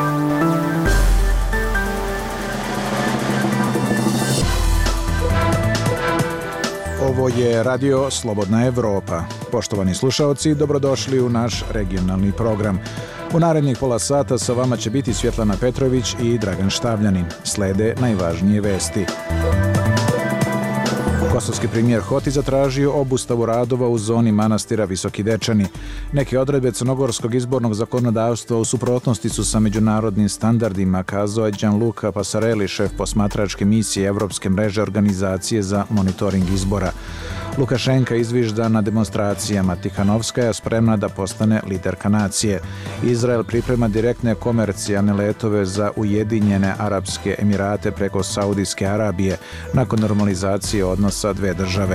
Ovo je Radio Slobodna Evropa. Poštovani slušaoci, dobrodošli u naš regionalni program. U narednih pola sata sa vama će biti Svjetlana Petrović i Dragan Štavljanin. Slede najvažnije vesti. Kosovski premijer Hoti zatražio obustavu radova u zoni manastira Visoki Dečani. Neke odredbe crnogorskog izbornog zakonodavstva u suprotnosti su sa međunarodnim standardima, kazao je Gianluca Passarelli, šef posmatračke misije Evropske mreže organizacije za monitoring izbora. Lukašenka izvižda na demonstracijama, Tihanovskaja spremna da postane liderka nacije. Izrael priprema direktne komercijalne letove za Ujedinjene Arapske Emirate preko Saudijske Arabije nakon normalizacije odnosa dve države.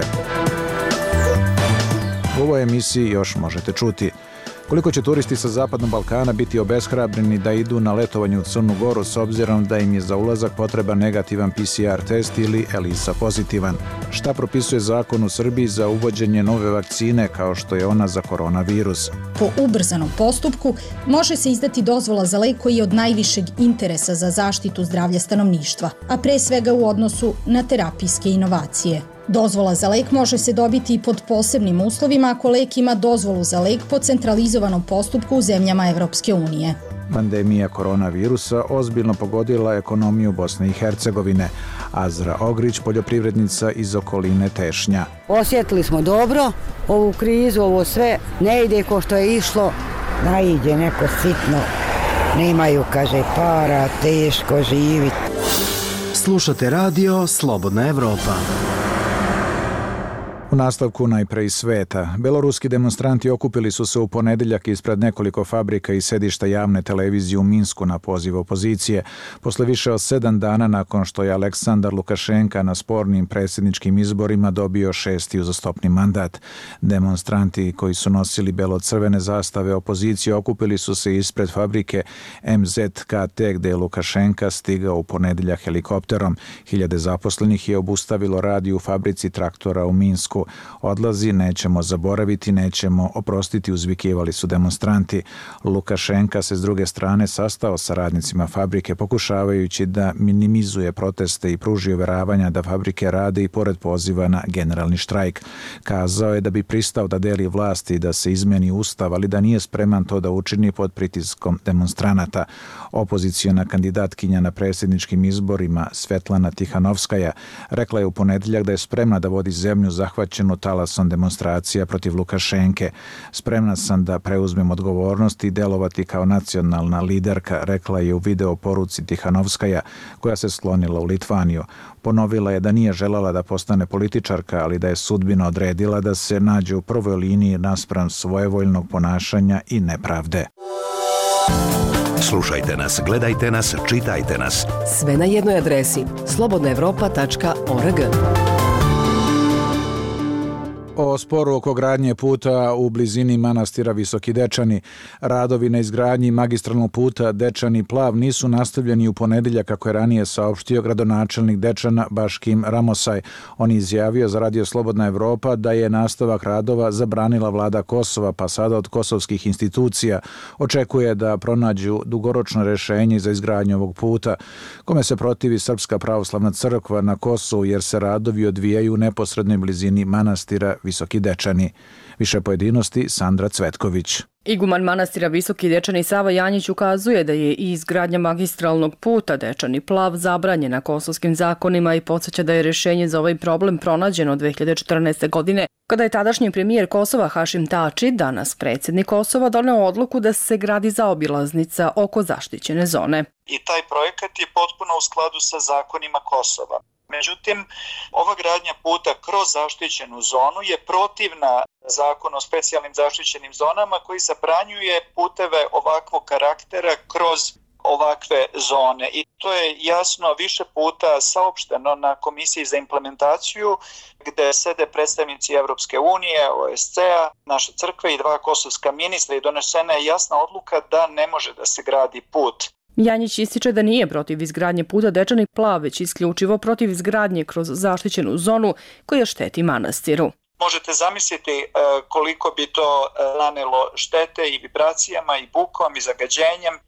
U ovoj emisiji još možete čuti koliko će turisti sa Zapadnog Balkana biti obeshrabreni da idu na letovanje u Crnu Goru s obzirom da im je za ulazak potreban negativan PCR test ili ELISA pozitivan. Šta propisuje zakon u Srbiji za uvođenje nove vakcine kao što je ona za koronavirus? Po ubrzanom postupku može se izdati dozvola za lek koji je od najvišeg interesa za zaštitu zdravlja stanovništva, a pre svega u odnosu na terapijske inovacije. Dozvola za lek može se dobiti i pod posebnim uslovima ako lek ima dozvolu za lek po centralizovanom postupku u zemljama Evropske unije. Pandemija koronavirusa ozbiljno pogodila ekonomiju Bosne i Hercegovine. Azra Ogrić, poljoprivrednica iz okoline Tešnja. Osjetili smo dobro ovu krizu, ovo sve ne ide ko što je išlo, da ide neko sitno. Nemaju, kaže, para, teško živiti. Slušate radio Slobodna Evropa. U nastavku najpre iz sveta. Beloruski demonstranti okupili su se u ponedeljak ispred nekoliko fabrika i sedišta javne televizije u Minsku na poziv opozicije, posle više od 7 dana nakon što je Aleksandar Lukašenka na spornim predsjedničkim izborima dobio 6. uzastopni mandat. Demonstranti koji su nosili belo-crvene zastave opozicije okupili su se ispred fabrike MZKT gde je Lukašenka stigao u ponedeljak helikopterom. Hiljade zaposlenih je obustavilo rad u fabrici traktora u Minsku. Odlazi, nećemo zaboraviti, nećemo oprostiti, uzvikivali su demonstranti. Lukašenka se s druge strane sastao sa radnicima fabrike, pokušavajući da minimizuje proteste i pruži uveravanja da fabrike rade i pored poziva na generalni štrajk. Kazao je da bi pristao da deli vlasti i da se izmeni ustav, ali da nije spreman to da učini pod pritiskom demonstranata. Opoziciona kandidatkinja na predsjedničkim izborima Svetlana Tihanovskaja rekla je u ponedeljak da je spremna da vodi zemlju zahvaćenu talasom demonstracija protiv Lukašenke. Spremna sam da preuzmem odgovornost i delovati kao nacionalna liderka, rekla je u video poruci Tihanovskaja, koja se sklonila u Litvaniju. Ponovila je da nije želala da postane političarka, ali da je sudbina odredila da se nađe u prvoj liniji naspram svojevoljnog ponašanja i nepravde. Slušajte nas, gledajte nas, čitajte nas. Sve na jednoj adresi slobodnaevropa.org. O sporu oko gradnje puta u blizini manastira Visoki Dečani. Radovi na izgradnji magistralnog puta Dečani-Plav nisu nastavljeni u ponedeljak, kako je ranije saopštio gradonačelnik Dečana Baškim Ramosaj. On je izjavio za Radio Slobodna Evropa da je nastavak radova zabranila vlada Kosova, pa sada od kosovskih institucija očekuje da pronađu dugoročno rješenje za izgradnju ovog puta, kome se protivi Srpska pravoslavna crkva na Kosovu, jer se radovi odvijaju u neposrednoj blizini manastira Visoki Dečani. Više pojedinosti Sandra Cvetković. Iguman manastira Visoki Dečani Sava Janjić ukazuje da je i izgradnja magistralnog puta Dečani-Plav zabranjena kosovskim zakonima i podsjeća da je rješenje za ovaj problem pronađeno 2014. godine, kada je tadašnji premijer Kosova Hašim Tači, danas predsjednik Kosova, doneo odluku da se gradi zaobilaznica oko zaštićene zone. I taj projekat je potpuno u skladu sa zakonima Kosova. Međutim, ova gradnja puta kroz zaštićenu zonu je protivna zakonu o specijalnim zaštićenim zonama koji zabranjuje puteve ovakvog karaktera kroz ovakve zone. I to je jasno više puta saopšteno na Komisiji za implementaciju gde sede predstavnici Evropske unije, OSCE-a, naše crkve i 2 kosovska ministra i donesena je jasna odluka da ne može da se gradi put. Janjić ističe da nije protiv izgradnje puta Dečani-Plav, već isključivo protiv izgradnje kroz zaštićenu zonu koja šteti manastiru. Možete zamisliti koliko bi to nanelo štete i vibracijama i bukom i zagađenjem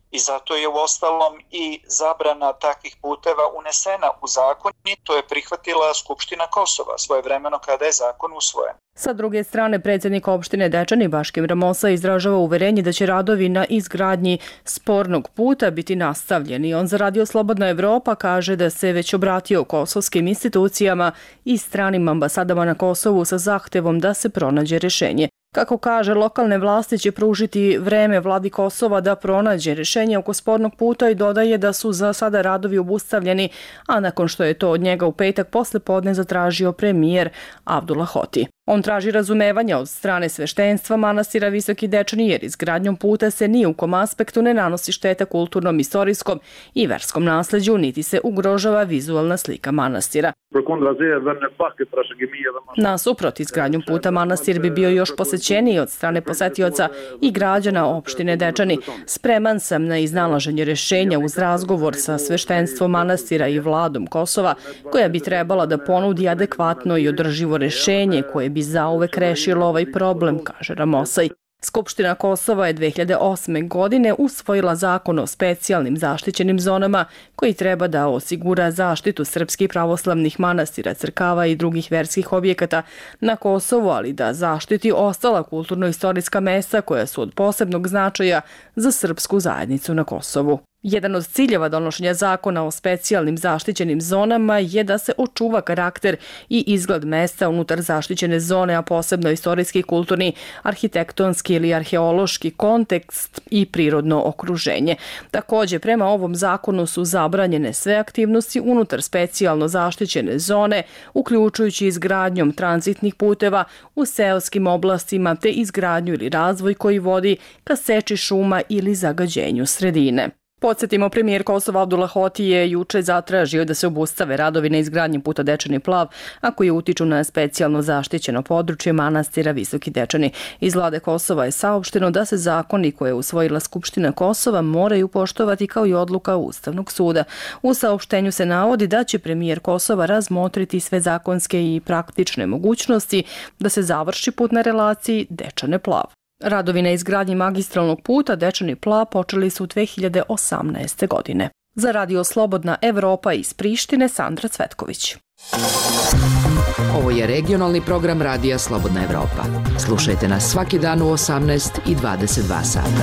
I zato je uostalom i zabrana takvih puteva unesena u zakon i to je prihvatila Skupština Kosova svojevremeno kada je zakon usvojen. Sa druge strane, predsjednik opštine Dečani Baškim Ramosa izražava uverenje da će radovi na izgradnji spornog puta biti nastavljeni. On za Radio Slobodna Evropa kaže da se već obratio kosovskim institucijama i stranim ambasadama na Kosovu sa zahtevom da se pronađe rješenje. Kako kaže, lokalne vlasti će pružiti vreme vladi Kosova da pronađe rješenje oko spornog puta i dodaje da su za sada radovi obustavljeni, a nakon što je to od njega u petak posle podne zatražio premijer Abdullah Hoti. On traži razumevanje od strane sveštenstva manastira Visoki Dečani jer izgradnjom puta se ni u kom aspektu ne nanosi šteta kulturnom, istorijskom i verskom nasleđu, niti se ugrožava vizualna slika manastira. Nasuprot izgradnjom puta, manastir bi bio još posećeniji od strane posetioca i građana opštine Dečani. Spreman sam na iznalaženje rješenja uz razgovor sa sveštenstvom manastira i vladom Kosova, koja bi trebala da ponudi adekvatno i održivo rješenje koje bi zauvek rešilo ovaj problem, kaže Ramosaj. Skupština Kosova je 2008. godine usvojila zakon o specijalnim zaštićenim zonama koji treba da osigura zaštitu srpskih pravoslavnih manastira, crkava i drugih verskih objekata na Kosovu, ali da zaštiti ostala kulturno-istorijska mesta koja su od posebnog značaja za srpsku zajednicu na Kosovu. Jedan od ciljeva donošenja zakona o specijalnim zaštićenim zonama je da se očuva karakter i izgled mesta unutar zaštićene zone, a posebno istorijski, kulturni, arhitektonski ili arheološki kontekst i prirodno okruženje. Također, prema ovom zakonu su zabranjene sve aktivnosti unutar specijalno zaštićene zone, uključujući izgradnjom tranzitnih puteva u seoskim oblastima te izgradnju ili razvoj koji vodi ka seči šuma ili zagađenju sredine. Podsjetimo, premijer Kosova Abdullah Hoti je juče zatražio da se obustave radovi na izgradnji puta Dečani Plav, a koji utiču na specijalno zaštićeno područje manastira Visoki Dečani. Iz vlade Kosova je saopšteno da se zakoni koje je usvojila Skupština Kosova moraju poštovati kao i odluka Ustavnog suda. U saopštenju se navodi da će premijer Kosova razmotriti sve zakonske i praktične mogućnosti da se završi put na relaciji Dečane Plav. Radovi na izgradnji magistralnog puta Dečani Plav počeli su 2018. godine. Za Radio Slobodna Evropa iz Prištine, Sandra Cvetković. Ovo je regionalni program Radija Slobodna Evropa. Slušajte nas svaki dan u 18 i 22 sata.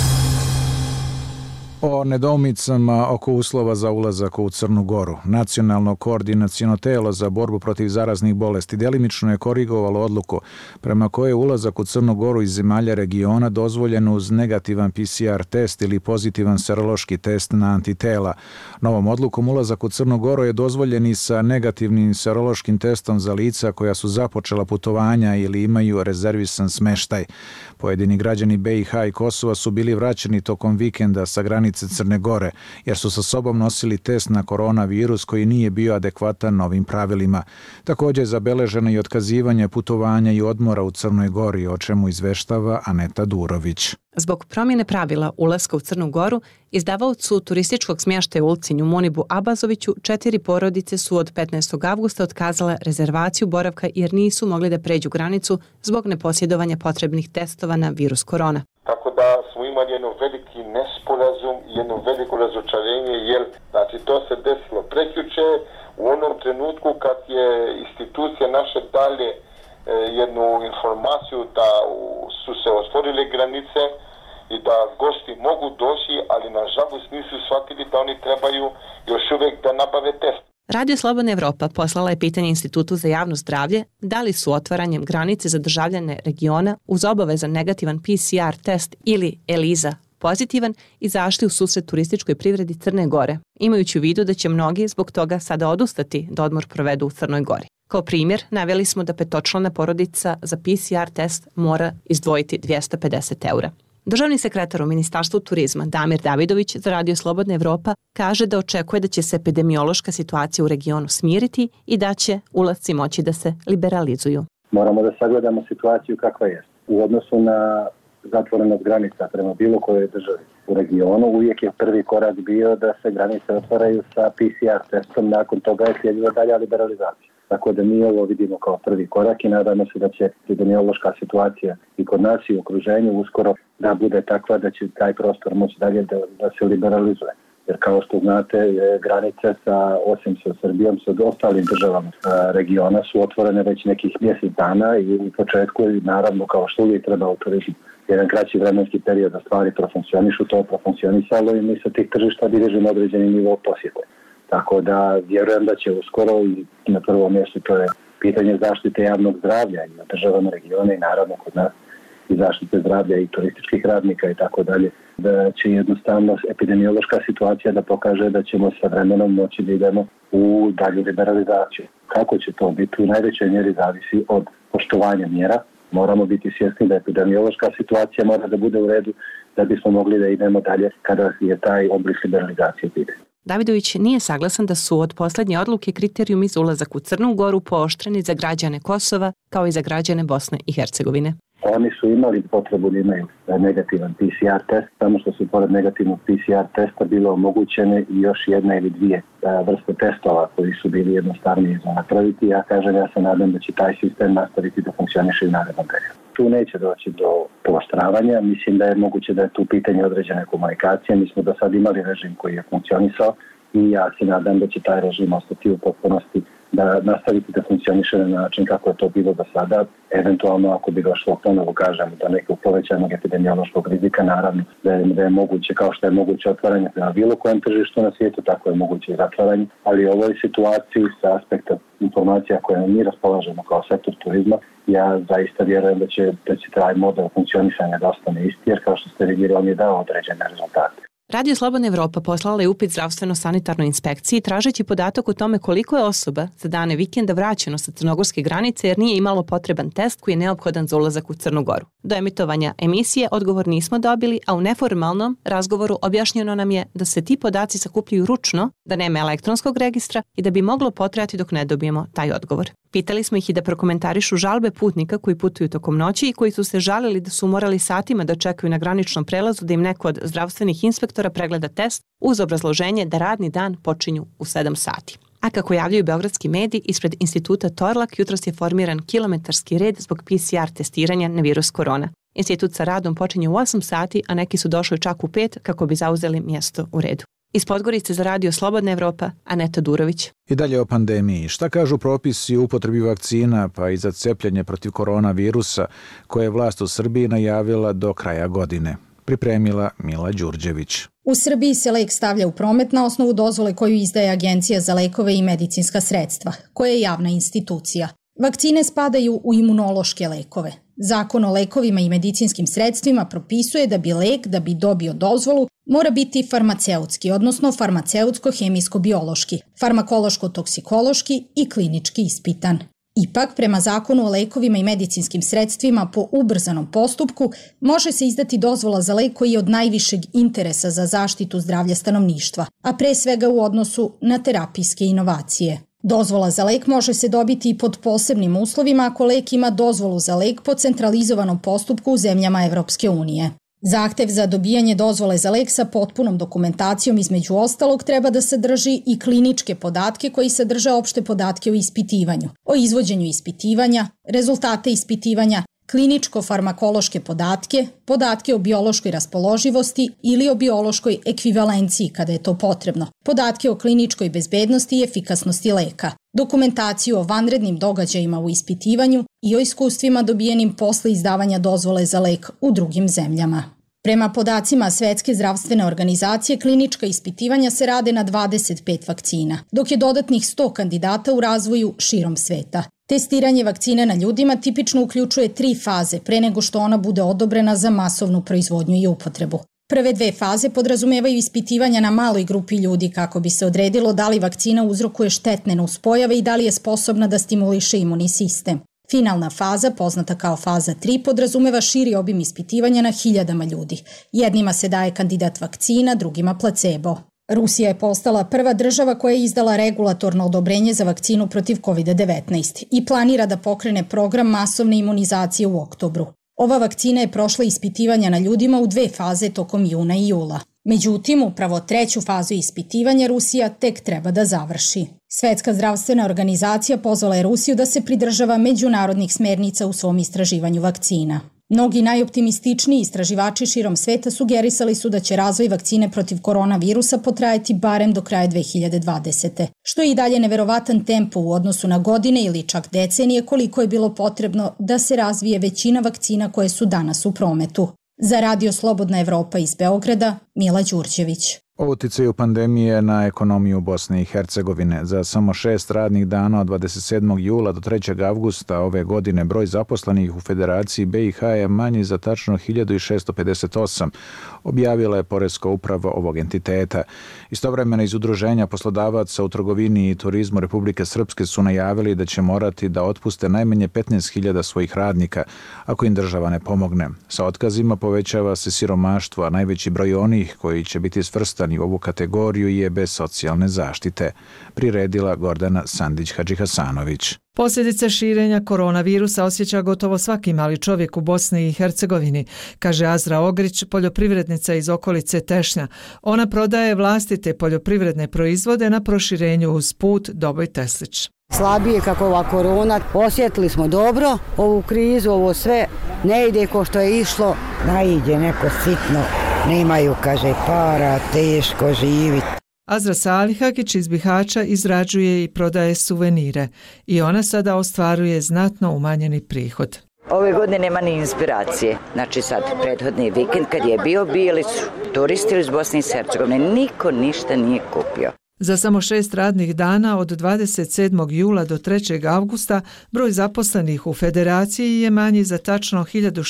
O nedoumicama oko uslova za ulazak u Crnu Goru. Nacionalno koordinaciono telo za borbu protiv zaraznih bolesti delimično je korigovalo odluku prema kojoj je ulazak u Crnu Goru iz zemalja regiona dozvoljen uz negativan PCR test ili pozitivan serološki test na antitela. Novom odlukom ulazak u Crnu Goru je dozvoljen i sa negativnim serološkim testom za lica koja su započela putovanja ili imaju rezervisan smeštaj. Pojedini građani BiH i Kosova su bili vraćeni tokom vikenda sa granice Crne Gore, jer su sa sobom nosili test na koronavirus koji nije bio adekvatan novim pravilima. Također je zabeleženo i otkazivanje putovanja i odmora u Crnoj Gori, o čemu izveštava Aneta Durović. Zbog promjene pravila ulaska u Crnu Goru, izdavaocu turističkog smještaja u ulici Munibu Abazoviću 4 porodice su od 15. avgusta otkazale rezervaciju boravka jer nisu mogli da pređu granicu zbog neposjedovanja potrebnih testova na virus korona. Tako da smo imali jedno veliki nesporazum i jedno veliko razočarenje, jer znači, to se desilo prekjuče u onom trenutku kad je institucija naše dalje jednu informaciju da su se otvorile granice i da gosti mogu doći, ali nažalost nisu shvatili da oni trebaju još uvijek da nabave test. Radio Slobodna Evropa poslala je pitanje Institutu za javno zdravlje da li su otvaranjem granice za državljane regiona uz obavezan negativan PCR test ili ELISA pozitivan izašli u susret turističkoj privredi Crne Gore, imajući u vidu da će mnogi zbog toga sada odustati da odmor provedu u Crnoj Gori. Kao primjer, naveli smo da petočlana porodica za PCR test mora izdvojiti 250 eura. Državni sekretar u Ministarstvu turizma Damir Davidović za Radio Slobodna Evropa kaže da očekuje da će se epidemiološka situacija u regionu smiriti i da će ulasci moći da se liberalizuju. Moramo da sagledamo situaciju kakva je. U odnosu na zatvorenost granica prema bilo kojoj državi u regionu, uvijek je prvi korak bio da se granice otvaraju sa PCR testom, nakon toga je slijedila dalja liberalizacija. Tako da mi ovo vidimo kao prvi korak i nadamo se da će epidemiološka situacija i kod nas i u okruženju uskoro da bude takva da će taj prostor moći dalje da se liberalizuje. Jer kao što znate, granice osim sa Srbijom, sa ostalim državama regiona su otvorene već nekih mjesec dana i u početku, naravno, kao što uvijek treba u turizmu jedan kraći vremenski period da stvari profunkcionišu, to je profunkcionisalo i mi sa tih tržišta bilježimo određeni nivo posjete. Tako da vjerujem da će uskoro i na prvom mjestu to je pitanje zaštite javnog zdravlja i na državama regiona i naravno kod nas i zaštite zdravlja i turističkih radnika i tako dalje, da će jednostavno epidemiološka situacija da pokaže da ćemo sa vremenom moći da idemo u dalju liberalizaciju. Kako će to biti u najvećoj mjeri zavisi od poštovanja mjera. Moramo biti svjesni da epidemiološka situacija mora da bude u redu da bismo mogli da idemo dalje kada je taj oblik liberalizacije pitanje. Davidović nije saglasan da su od poslednje odluke kriterijumi za ulazak u Crnu Goru pooštreni za građane Kosova kao i za građane Bosne i Hercegovine. Oni su imali potrebu da imaju negativan PCR test, samo što su pored negativnog PCR testa bilo omogućene i još jedna ili dvije vrste testova koji su bili jednostavniji za napraviti. Ja se nadam da će taj sistem nastaviti da funkcioniše i u narednom periodu. Tu neće doći do pooštravanja, mislim da je moguće da je tu pitanje određene komunikacije. Mi smo do sad imali režim koji je funkcionisao i ja se nadam da će taj režim ostati u potpunosti da nastaviti da funkcioniše na način kako je to bilo do sada. Eventualno, ako bi došlo ponovo, kažemo, do nekog povećanog epidemiološkog rizika, naravno da je moguće, kao što je moguće otvaranje na bilo kojem tržištu na svijetu, tako je moguće i zatvaranje. Ali u ovoj situaciji sa aspekta informacija koje mi raspolažemo kao sektor turizma, ja zaista vjerujem da će taj model funkcionisanja da ostane isti, jer kao što ste vidjeli, on je dao određene rezultate. Radio Slobodna Evropa poslala je upit zdravstveno-sanitarnoj inspekciji tražeći podatak o tome koliko je osoba za dane vikenda vraćeno sa crnogorske granice jer nije imalo potreban test koji je neophodan za ulazak u Crnu Goru. Do emitovanja emisije odgovor nismo dobili, a u neformalnom razgovoru objašnjeno nam je da se ti podaci sakupljaju ručno, da nema elektronskog registra i da bi moglo potrajati dok ne dobijemo taj odgovor. Pitali smo ih i da prokomentarišu žalbe putnika koji putuju tokom noći i koji su se žalili da su morali satima da čekaju na graničnom prelazu da im neko od zdravstvenih inspektora pregleda test uz obrazloženje da radni dan počinju u 7 sati. A kako javljaju beogradski mediji, ispred instituta Torlak jutros je formiran kilometarski red zbog PCR testiranja na virus korona. Institut sa radom počinje u 8 sati, a neki su došli čak u 5 kako bi zauzeli mjesto u redu. Iz Podgorice za Radio Slobodna Evropa, Aneta Durović. I dalje o pandemiji. Šta kažu propisi o upotrebi vakcina pa i za cepljenje protiv koronavirusa koje je vlast u Srbiji najavila do kraja godine? Pripremila Mila Đurđević. U Srbiji se lek stavlja u promet na osnovu dozvole koju izdaje Agencija za lekove i medicinska sredstva, koja je javna institucija. Vakcine spadaju u imunološke lekove. Zakon o lekovima i medicinskim sredstvima propisuje da bi lek, da bi dobio dozvolu, mora biti farmaceutski, odnosno farmaceutsko-hemijsko-biološki, farmakološko-toksikološki i klinički ispitan. Ipak, prema zakonu o lekovima i medicinskim sredstvima po ubrzanom postupku, može se izdati dozvola za lek koji je od najvišeg interesa za zaštitu zdravlja stanovništva, a pre svega u odnosu na terapijske inovacije. Dozvola za lek može se dobiti i pod posebnim uslovima ako lek ima dozvolu za lek po centralizovanom postupku u zemljama Evropske unije. Zahtev za dobijanje dozvole za lek sa potpunom dokumentacijom između ostalog treba da sadrži i kliničke podatke koji sadrže opšte podatke o ispitivanju, o izvođenju ispitivanja, rezultate ispitivanja, kliničko-farmakološke podatke, podatke o biološkoj raspoloživosti ili o biološkoj ekvivalenciji kada je to potrebno, podatke o kliničkoj bezbednosti i efikasnosti leka, dokumentaciju o vanrednim događajima u ispitivanju i o iskustvima dobijenim posle izdavanja dozvole za lek u drugim zemljama. Prema podacima Svetske zdravstvene organizacije, klinička ispitivanja se rade na 25 vakcina, dok je dodatnih 100 kandidata u razvoju širom sveta. Testiranje vakcine na ljudima tipično uključuje 3 faze pre nego što ona bude odobrena za masovnu proizvodnju i upotrebu. Prve 2 faze podrazumevaju ispitivanja na maloj grupi ljudi kako bi se odredilo da li vakcina uzrokuje štetne nuspojave i da li je sposobna da stimuliše imunni sistem. Finalna faza, poznata kao faza 3, podrazumeva širi obim ispitivanja na hiljadama ljudi. Jednima se daje kandidat vakcina, drugima placebo. Rusija je postala prva država koja je izdala regulatorno odobrenje za vakcinu protiv COVID-19 i planira da pokrene program masovne imunizacije u oktobru. Ova vakcina je prošla ispitivanja na ljudima u 2 faze tokom juna i jula. Međutim, upravo 3. fazu ispitivanja Rusija tek treba da završi. Svetska zdravstvena organizacija pozvala je Rusiju da se pridržava međunarodnih smernica u svom istraživanju vakcina. Mnogi najoptimističniji istraživači širom sveta sugerisali su da će razvoj vakcine protiv koronavirusa potrajati barem do kraja 2020. Što je i dalje neverovatan tempo u odnosu na godine ili čak decenije koliko je bilo potrebno da se razvije većina vakcina koje su danas u prometu. Za Radio Slobodna Evropa iz Beograda, Mila Đurđević. O uticaju pandemije na ekonomiju Bosne i Hercegovine. Za samo 6 radnih dana od 27. jula do 3. avgusta ove godine broj zaposlenih u Federaciji BiH je manji za tačno 1658, objavila je Poreska uprava ovog entiteta. Istovremeno iz Udruženja poslodavaca u trgovini i turizmu Republike Srpske su najavili da će morati da otpuste najmanje 15.000 svojih radnika ako im država ne pomogne. Sa otkazima povećava se siromaštvo, a najveći broj onih koji će biti svrstani u ovu kategoriju je bez socijalne zaštite, priredila Gordana Sandić-Hadžihasanović. Posljedice širenja koronavirusa osjeća gotovo svaki mali čovjek u Bosni i Hercegovini, kaže Azra Ogrić, poljoprivrednica iz okolice Tešnja. Ona prodaje vlastite poljoprivredne proizvode na proširenju uz put Doboj Teslić. Slabije kako ova korona, osjetili smo dobro ovu krizu, ovo sve ne ide ko što je išlo, da ide neko sitno, nemaju, kaže, para, teško živiti. Azra Salihagić iz Bihaća izrađuje i prodaje suvenire i ona sada ostvaruje znatno umanjeni prihod. Ove godine nema ni inspiracije. Znači sad, prethodni vikend kad je bio, bili su turisti iz Bosne i Hercegovine. Niko ništa nije kupio. Za samo 6 radnih dana od 27. jula do 3. avgusta broj zaposlenih u Federaciji je manji za tačno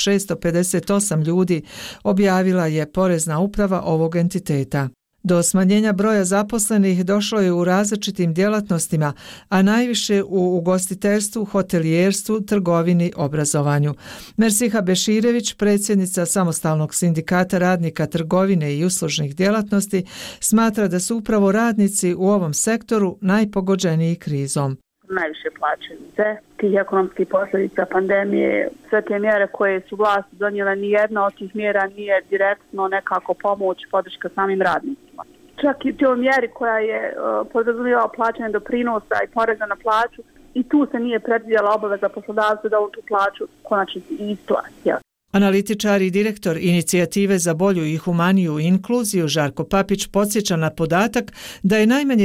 1658 ljudi, objavila je Porezna uprava ovog entiteta. Do smanjenja broja zaposlenih došlo je u različitim djelatnostima, a najviše u ugostiteljstvu, hotelijerstvu, trgovini, obrazovanju. Mersiha Beširević, predsjednica Samostalnog sindikata radnika trgovine i uslužnih djelatnosti, smatra da su upravo radnici u ovom sektoru najpogođeniji krizom. Najviše plaćaju sve tih ekonomskih posljedica pandemije. Sve te mjere koje su vlasti donijele, ni jedna od tih mjera nije direktno nekako pomoć, podrška samim radnicima. Čak i toj mjeri koja je podrazumijevala plaćanje doprinosa i poreza na plaću, i tu se nije predvidjela obaveza poslodavca da on tu plaću konačno isplati. Analitičar i direktor Inicijative za bolju i humaniju inkluziju Žarko Papić podsjeća na podatak da je najmanje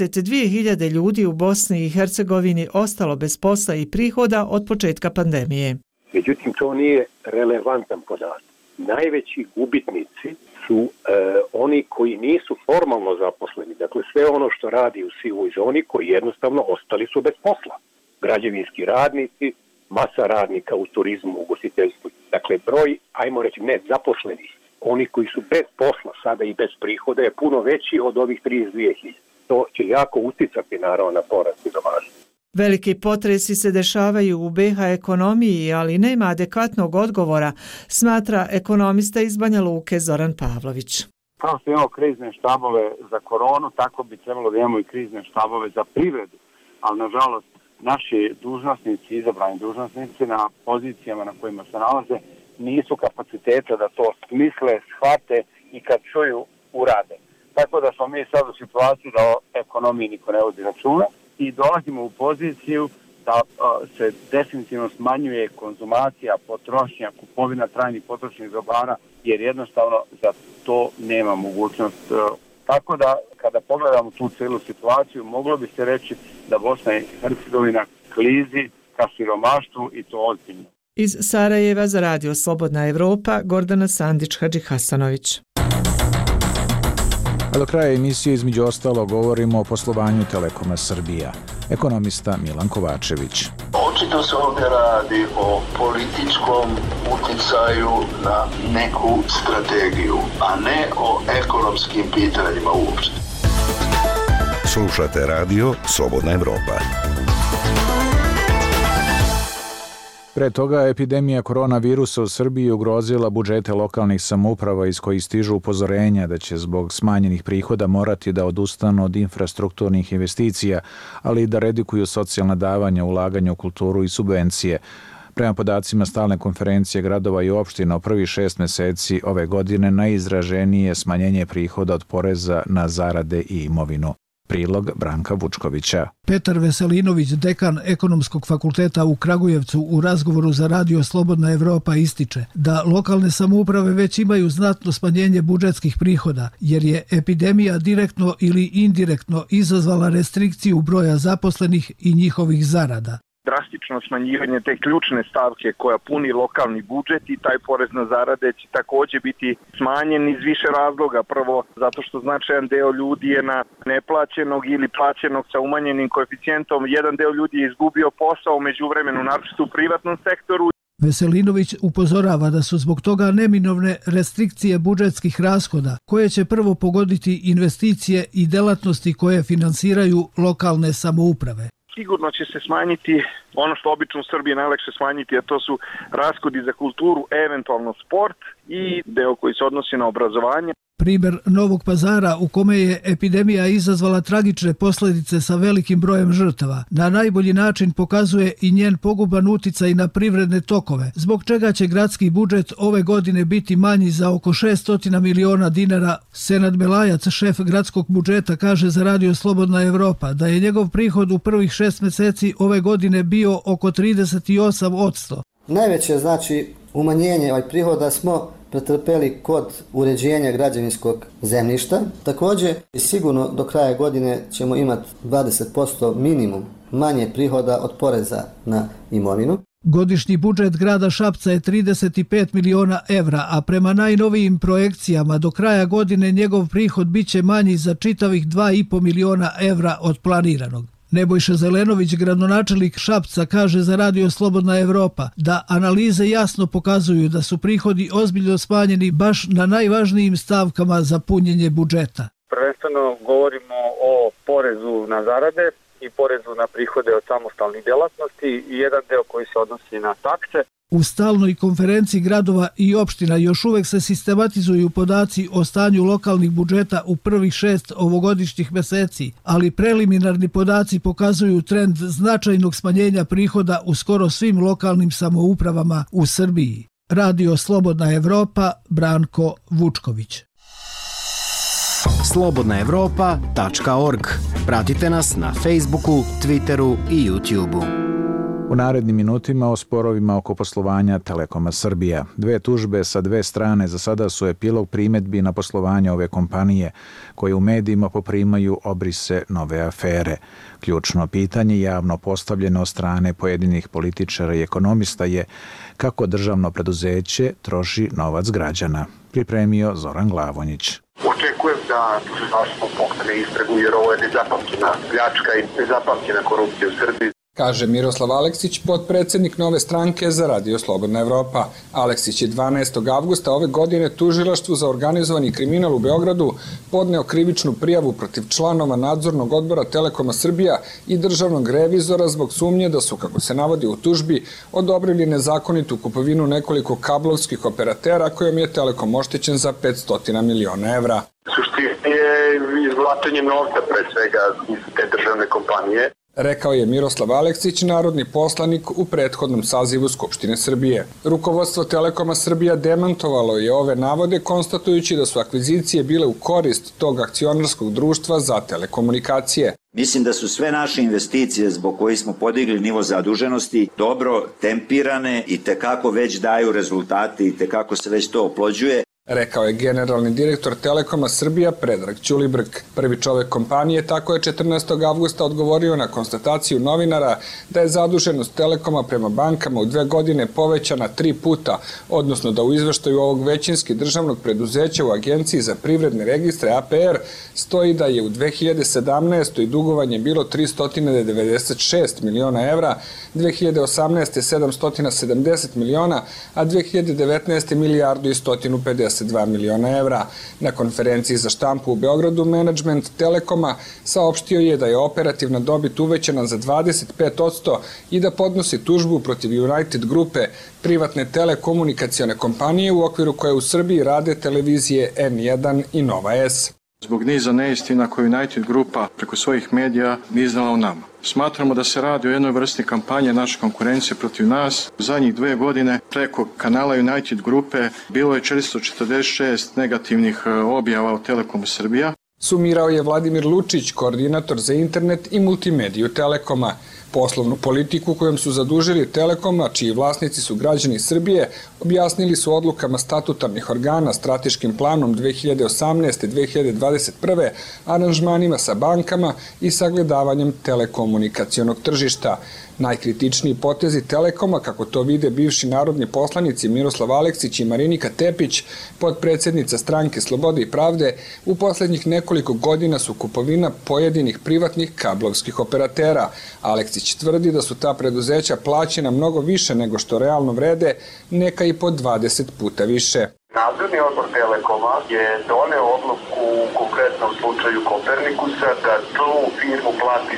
32.000 ljudi u Bosni i Hercegovini ostalo bez posla i prihoda od početka pandemije. Međutim, to nije relevantan podatak. Najveći gubitnici su oni koji nisu formalno zaposleni, dakle sve ono što radi u sivoj zoni, koji jednostavno ostali su bez posla. Građevinski radnici, masa radnika u turizmu, u ugostiteljstvu. Dakle, broj, ajmo reći, ne zaposlenih, oni koji su bez posla sada i bez prihoda je puno veći od ovih 32.000. To će jako uticati naravno na porast siromaštva. Veliki potresi se dešavaju u BiH ekonomiji, ali nema adekvatnog odgovora, smatra ekonomista iz Banja Luke Zoran Pavlović. Kao što imamo krizne štabove za koronu, tako bi trebalo da imamo i krizne štabove za privredu, ali nažalost naši dužnosnici, izabrani dužnosnici na pozicijama na kojima se nalaze, nisu kapaciteta da to smisle, shvate i kad čuju urade. Tako da smo mi sad u situaciji da o ekonomiji niko ne vodi računa i dolazimo u poziciju da se definitivno smanjuje konzumacija, potrošnja, kupovina trajnih potrošnih dobara, jer jednostavno za to nema mogućnost. Tako da kada pogledamo tu celu situaciju, moglo bi se reći da Bosna i Hercegovina klizi ka siromaštvu i to ozbiljno. Iz Sarajeva za Radio Slobodna Evropa, Gordana Sandić-Hadžihasanović. A do kraja emisije između ostalo govorimo o poslovanju Telekoma Srbija. Ekonomista Milan Kovačević. Očito se ovdje radi o političkom uticaju na neku strategiju, a ne o ekonomskim pitanjima uopšte. Slušate radio Slobodna Evropa. Pre toga epidemija koronavirusa u Srbiji ugrozila budžete lokalnih samouprava iz kojih stižu upozorenja da će zbog smanjenih prihoda morati da odustanu od infrastrukturnih investicija, ali i da redikuju socijalna davanja, ulaganja u kulturu i subvencije. Prema podacima stalne konferencije gradova i opština, u prvih 6 meseci ove godine najizraženije smanjenje prihoda od poreza na zarade i imovinu. Prilog Branka Vučkovića. Petar Veselinović, dekan Ekonomskog fakulteta u Kragujevcu, u razgovoru za Radio Slobodna Evropa ističe da lokalne samouprave već imaju znatno smanjenje budžetskih prihoda, jer je epidemija direktno ili indirektno izazvala restrikciju broja zaposlenih i njihovih zarada. Drastično smanjivanje te ključne stavke koja puni lokalni budžet i taj porez na zarade će takođe biti smanjen iz više razloga. Prvo, zato što značajan deo ljudi je na neplaćenog ili plaćenog sa umanjenim koeficijentom. Jedan deo ljudi je izgubio posao međuvremenu, naročito u privatnom sektoru. Veselinović upozorava da su zbog toga neminovne restrikcije budžetskih rashoda, koje će prvo pogoditi investicije i delatnosti koje finansiraju lokalne samouprave. Sigurno će se smanjiti ono što obično u Srbiji najlakše smanjiti, a to su rashodi za kulturu, eventualno sport i deo koji se odnosi na obrazovanje. Primer Novog Pazara, u kome je epidemija izazvala tragične posljedice sa velikim brojem žrtava, na najbolji način pokazuje i njen poguban uticaj na privredne tokove, zbog čega će gradski budžet ove godine biti manji za oko 600 miliona dinara. Senad Belajac, šef gradskog budžeta, kaže za Radio Slobodna Evropa da je njegov prihod u prvih 6 meseci ove godine bio oko 38%. Najveće umanjenje prihoda smo pretrpeli kod uređenja građevinskog zemljišta. Također, sigurno do kraja godine ćemo imati 20% minimum manje prihoda od poreza na imovinu. Godišnji budžet grada Šapca je 35 miliona evra, a prema najnovijim projekcijama do kraja godine njegov prihod biće manji za čitavih 2,5 miliona evra od planiranog. Nebojša Zelenović, gradonačelnik Šapca, kaže za Radio Slobodna Evropa da analize jasno pokazuju da su prihodi ozbiljno smanjeni baš na najvažnijim stavkama za punjenje budžeta. Prvenstveno govorimo o porezu na zarade i porezu na prihode od samostalnih delatnosti i jedan deo koji se odnosi na takse. U stalnoj konferenciji gradova i opština još uvek se sistematizuju podaci o stanju lokalnih budžeta u prvih 6 ovogodišnjih meseci, ali preliminarni podaci pokazuju trend značajnog smanjenja prihoda u skoro svim lokalnim samoupravama u Srbiji. Radio Slobodna Evropa, Branko Vučković. slobodnaevropa.org. Pratite nas na Facebooku, Twitteru i YouTubeu. U narednim minutima o sporovima oko poslovanja Telekoma Srbija. 2 tužbe sa 2 strane za sada su epilog primedbi na poslovanje ove kompanije, koje u medijima poprimaju obrise nove afere. Ključno pitanje javno postavljeno od strane pojedinih političara i ekonomista je kako državno preduzeće troši novac građana. Pripremio Zoran Glavonjić. Očekujem da tužilaštvo pokrene istragu jer ovo je nezapamćena pljačka i nezapamćena korupcija u Srbiji. Kaže Miroslav Aleksić, potpredsjednik Nove stranke za Radio Slobodna Evropa. Aleksić je 12. avgusta ove godine tužilaštvu za organizovani kriminal u Beogradu podneo krivičnu prijavu protiv članova nadzornog odbora Telekoma Srbija i državnog revizora zbog sumnje da su, kako se navodi u tužbi, odobrili nezakonitu kupovinu nekoliko kablovskih operatera kojom je Telekom oštećen za 500 miliona evra. Suština je izvlačenje novca pre svega iz te državne kompanije. Rekao je Miroslav Aleksić, narodni poslanik u prethodnom sazivu Skupštine Srbije. Rukovodstvo Telekoma Srbija demantovalo je ove navode, konstatujući da su akvizicije bile u korist tog akcionarskog društva za telekomunikacije. Mislim da su sve naše investicije zbog kojih smo podigli nivo zaduženosti dobro tempirane i tekako već daju rezultate i tekako se već to oplođuje. Rekao je generalni direktor Telekoma Srbija Predrag Ćulibrk. Prvi čovek kompanije tako je 14. avgusta odgovorio na konstataciju novinara da je zaduženost Telekoma prema bankama u 2 godine povećana 3 puta, odnosno da u izveštaju ovog većinski državnog preduzeća u Agenciji za privredne registre APR stoji da je u 2017. dugovanje bilo 396 miliona evra, 2018. 770 miliona, a 2019. milijardu i 152 miliona evra. Na konferenciji za štampu u Beogradu menadžment Telekoma saopštio je da je operativna dobit uvećana za 25% i da podnosi tužbu protiv United grupe, privatne telekomunikacione kompanije u okviru koje u Srbiji rade televizije N1 i Nova S. Zbog niza neistina koju United grupa preko svojih medija iznala o nama. Smatramo da se radi o jednoj vrsti kampanje naše konkurencije protiv nas. U zadnjih 2 godine preko kanala United grupe bilo je 446 negativnih objava o Telekomu Srbija. Sumirao je Vladimir Lučić, koordinator za internet i multimediju Telekoma. Poslovnu politiku kojom su zadužili Telekoma, čiji vlasnici su građani Srbije, objasnili su odlukama statutarnih organa, strateškim planom 2018-2021, aranžmanima sa bankama i sagledavanjem telekomunikacionog tržišta. Najkritičniji potezi Telekoma, kako to vide bivši narodni poslanici Miroslav Aleksić i Marinika Tepić, potpredsednica stranke Slobode i pravde, u poslednjih nekoliko godina su kupovina pojedinih privatnih kablovskih operatera. Aleksić tvrdi da su ta preduzeća plaćena mnogo više nego što realno vrede, neka i po 20 puta više. Nadzorni odbor Telekoma je doneo odluku u konkretnom slučaju Kopernikusa da tu firmu plati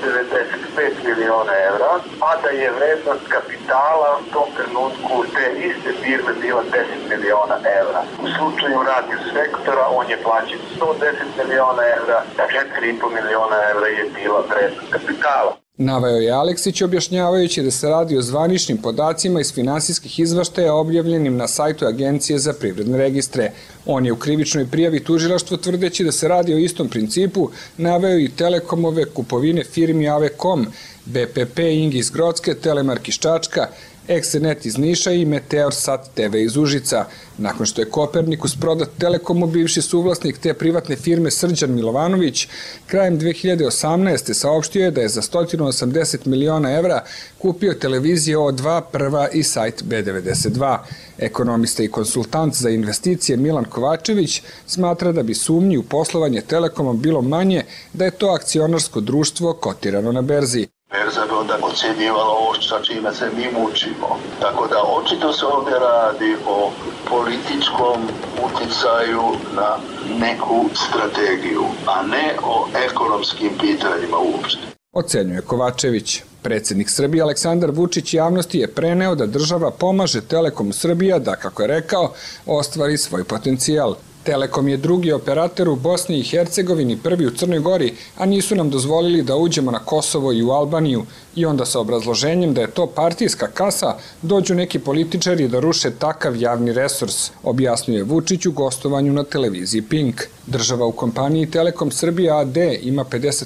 195 miliona evra, a da je vrednost kapitala u tom trenutku te iste firme bila 10 miliona evra. U slučaju Radio Sektora on je plaćen 110 miliona evra, a 4,5 miliona evra je bila vrednost kapitala. Naveo je Aleksić objašnjavajući da se radi o zvaničnim podacima iz finansijskih izveštaja objavljenim na sajtu Agencije za privredne registre. On je u krivičnoj prijavi tužilaštvo tvrdeći da se radi o istom principu naveo i Telekomove kupovine firmi AV.com, BPP Ing iz Grocke, Telemark iz Čačka, Exenet iz Niša i Meteor Sat TV iz Užica. Nakon što je Kopernikus prodat Telekomu, bivši suvlasnik te privatne firme Srđan Milovanović krajem 2018. saopštio je da je za 180 miliona evra kupio televizije O2, Prva i sajt B92. Ekonomista i konsultant za investicije Milan Kovačević smatra da bi sumnji u poslovanje Telekoma bilo manje da je to akcionarsko društvo kotirano na berzi. Berza bi onda ocjenjivala ovo sa čime se mi mučimo. Tako da očito se ovdje radi o političkom uticaju na neku strategiju, a ne o ekonomskim pitanjima uopšte. Ocenjuje Kovačević. Predsjednik Srbije Aleksandar Vučić javnosti je preneo da država pomaže Telekomu Srbija da, kako je rekao, ostvari svoj potencijal. Telekom je drugi operator u Bosni i Hercegovini, prvi u Crnoj Gori, a nisu nam dozvolili da uđemo na Kosovo i u Albaniju. I onda sa obrazloženjem da je to partijska kasa, dođu neki političari da ruše takav javni resurs, objasnjuje Vučić u gostovanju na televiziji Pink. Država u kompaniji Telekom Srbija AD ima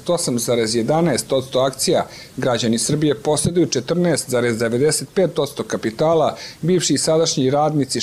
58,11% akcija, građani Srbije posjeduju 14,95% kapitala, bivši i sadašnji radnici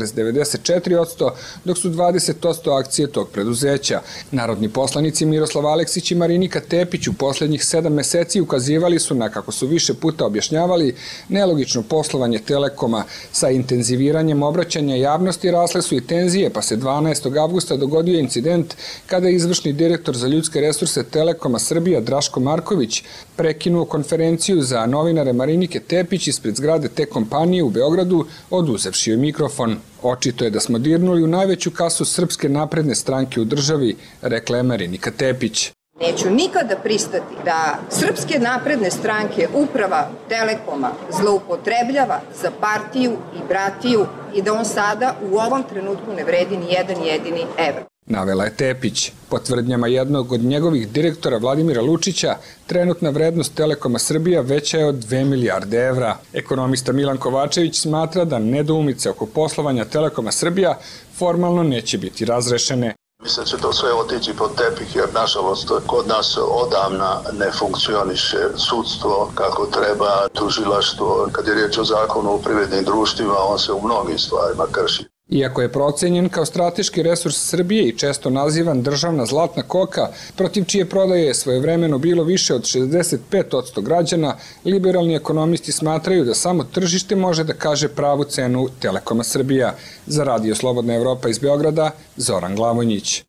6,94%, dok su 20% akcije tog preduzeća. Narodni poslanici Miroslav Aleksić i Marinika Tepić u poslednjih 7 meseci ukazivali su na, kako su više puta objašnjavali, nelogično poslovanje Telekoma. Sa intenziviranjem obraćanja javnosti rasle su i tenzije, pa se 12. avgusta dogodio incident kada je izvršni direktor za ljudske resurse Telekoma Srbija Draško Marković prekinuo konferenciju za novinare Marinike Tepić ispred zgrade te kompanije u Beogradu, oduzevši joj mikrofon. Očito je da smo dirnuli u najveću kasu Srpske napredne stranke u državi, rekla je Marinika Tepić. Neću nikada pristati da Srpske napredne stranke uprava Telekoma zloupotrebljava za partiju i bratiju i da on sada u ovom trenutku ne vredi ni jedan jedini evro. Navela je Tepić. Po tvrdnjama jednog od njegovih direktora Vladimira Lučića, trenutna vrednost Telekoma Srbija veća je od 2 milijarde evra. Ekonomista Milan Kovačević smatra da nedoumice oko poslovanja Telekoma Srbija formalno neće biti razrešene. Mislim da će to sve otići pod tepih jer nažalost kod nas odavna ne funkcioniše sudstvo kako treba, tužilaštvo. Kad je riječ o zakonu o privrednim društvima, on se u mnogim stvarima krši. Iako je procenjen kao strateški resurs Srbije i često nazivan državna zlatna koka, protiv čije prodaje je svojevremeno bilo više od 65% građana, liberalni ekonomisti smatraju da samo tržište može da kaže pravu cenu Telekoma Srbija. Za Radio Slobodna Evropa iz Beograda, Zoran Glavonjić.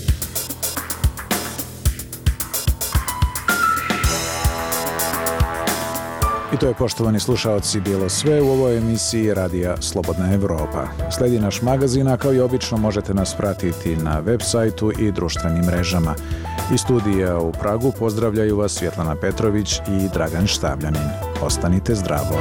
I to je, poštovani slušaoci, bilo sve u ovoj emisiji Radija Slobodna Evropa. Sledi naš magazin, a kao i obično možete nas pratiti na web sajtu i društvenim mrežama. Iz studija u Pragu pozdravljaju vas Svjetlana Petrović i Dragan Štabljanin. Ostanite zdravo.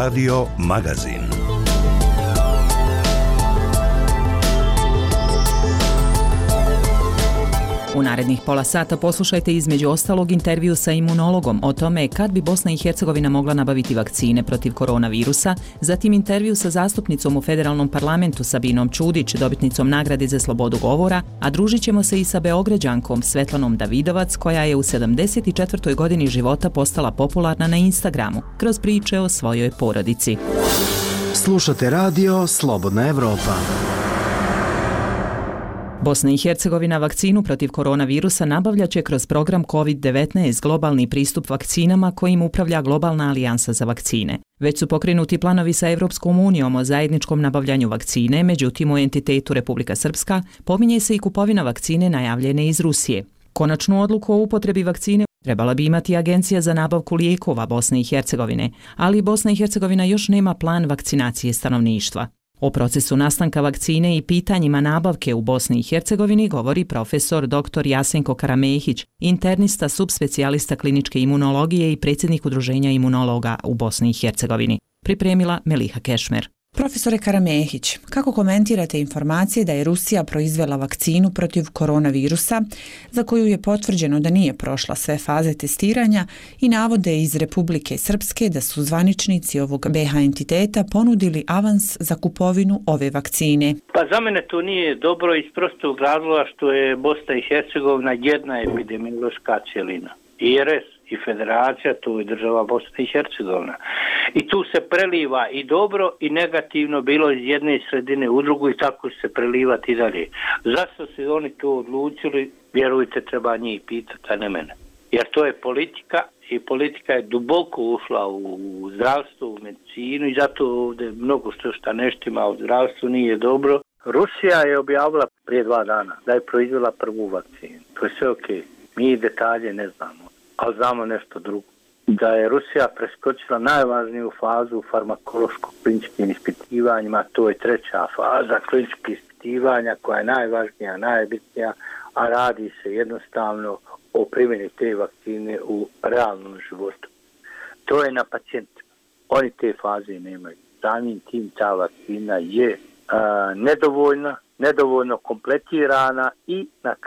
Radio Magazin. U narednih pola sata poslušajte između ostalog intervju sa imunologom o tome kad bi Bosna i Hercegovina mogla nabaviti vakcine protiv koronavirusa, zatim intervju sa zastupnicom u federalnom parlamentu Sabinom Čudić, dobitnicom nagrade za slobodu govora, a družit ćemo se i sa Beograđankom Svetlanom Davidovac, koja je u 74. godini života postala popularna na Instagramu kroz priče o svojoj porodici. Slušate radio Slobodna Evropa. Bosna i Hercegovina vakcinu protiv koronavirusa nabavljaće kroz program COVID-19 globalni pristup vakcinama kojim upravlja Globalna alijansa za vakcine. Već su pokrenuti planovi sa Evropskom unijom o zajedničkom nabavljanju vakcine, međutim u entitetu Republika Srpska pominje se i kupovina vakcine najavljene iz Rusije. Konačnu odluku o upotrebi vakcine trebala bi imati Agencija za nabavku lijekova Bosne i Hercegovine, ali Bosna i Hercegovina još nema plan vakcinacije stanovništva. O procesu nastanka vakcine i pitanjima nabavke u Bosni i Hercegovini govori profesor dr. Jasenko Karamehić, internista subspecijalista kliničke imunologije i predsjednik Udruženja imunologa u Bosni i Hercegovini. Pripremila Meliha Kešmer. Profesore Karamehić, kako komentirate informacije da je Rusija proizvela vakcinu protiv koronavirusa, za koju je potvrđeno da nije prošla sve faze testiranja, i navode iz Republike Srpske da su zvaničnici ovog BiH entiteta ponudili avans za kupovinu ove vakcine? Pa za mene to nije dobro iz prostog razloga što je Bosna i Hercegovina jedna epidemiološka cjelina. IRS i federacija, to je država Bosna i Hercegovina. I tu se preliva i dobro i negativno bilo iz jedne sredine u drugu i tako se prelivati dalje. Zašto se oni to odlučili, vjerujte, treba njih pitati, a ne mene. Jer to je politika i politika je duboko ušla u zdravstvo, u medicinu i zato ovdje mnogo što ne štima u zdravstvu nije dobro. Rusija je objavila prije 2 dana da je proizvela prvu vakcinu. To je sve okej. Mi detalje ne znamo, ali znamo nešto drugo. Da je Rusija preskočila najvažniju fazu u farmakološko-kliničkim ispitivanjima, to je 3. faza kliničkih ispitivanja koja je najvažnija, najbitnija, a radi se jednostavno o primjeni te vakcine u realnom životu. To je na pacijentima. Oni te faze nemaju. Samim tim ta vakcina je nedovoljno kompletirana i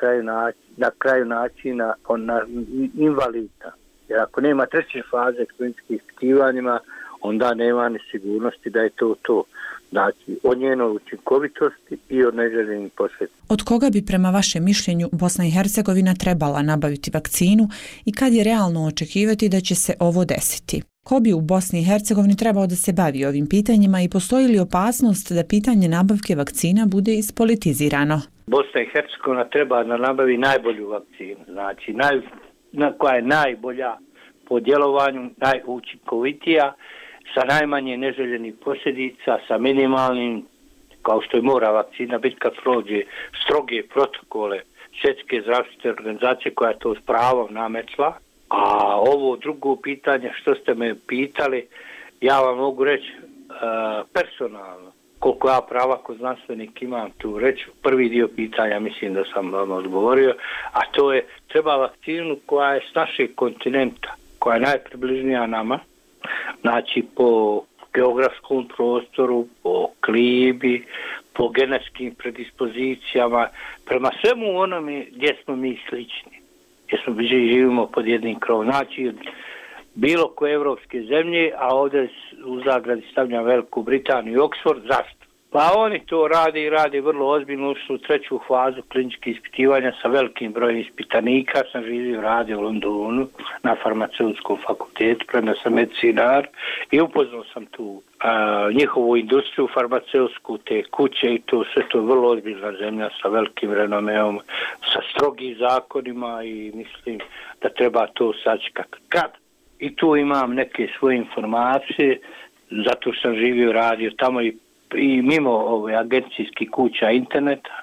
na kraju načina ona invalidna. Jer ako nema 3. faze kliničkih ispitivanjima, onda nema ni sigurnosti da je to. Znači, o njenoj učinkovitosti i o neželjenim posljedicama. Od koga bi prema vašem mišljenju Bosna i Hercegovina trebala nabaviti vakcinu i kad je realno očekivati da će se ovo desiti? Ko bi u Bosni i Hercegovini trebao da se bavi ovim pitanjima i postoji li opasnost da pitanje nabavke vakcina bude ispolitizirano? Bosna i Hercegovina treba da nabavi najbolju vakcinu, znači koja je najbolja po djelovanju, najučinkovitija, sa najmanje neželjenih posljedica, sa minimalnim, kao što je mora vakcina biti kad prođe stroge protokole Svjetske zdravstvene organizacije koja je to s pravom nametla. A ovo drugo pitanje što ste me pitali, ja vam mogu reći personalno, koliko ja prava kao znanstvenik imam tu reći. Prvi dio pitanja mislim da sam vam odgovorio, a to je treba vakcinu koja je s našeg kontinenta, koja je najpribližnija nama, znači po geografskom prostoru, po klimi, po genetskim predispozicijama, prema svemu onome gdje smo mi slični, gdje smo živimo pod jednim krovom. Znači bilo koje evropske zemlje, a ovdje u zagradi stavljam Veliku Britaniju i Oxford. Zašto? Pa oni to rade vrlo ozbiljno, ušli u 3. fazu kliničkih ispitivanja sa velikim brojem ispitanika. Sam živio, radio u Londonu na farmaceutskom fakultetu, premda sam medicinar i upoznao sam tu njihovu industriju farmaceutsku, te kuće i to sve, to je vrlo ozbiljna zemlja sa velikim renomeom, sa strogim zakonima i mislim da treba to sačekati. Kad? I tu imam neke svoje informacije, zato sam živio, radio tamo i mimo ove agencijskih kuća interneta,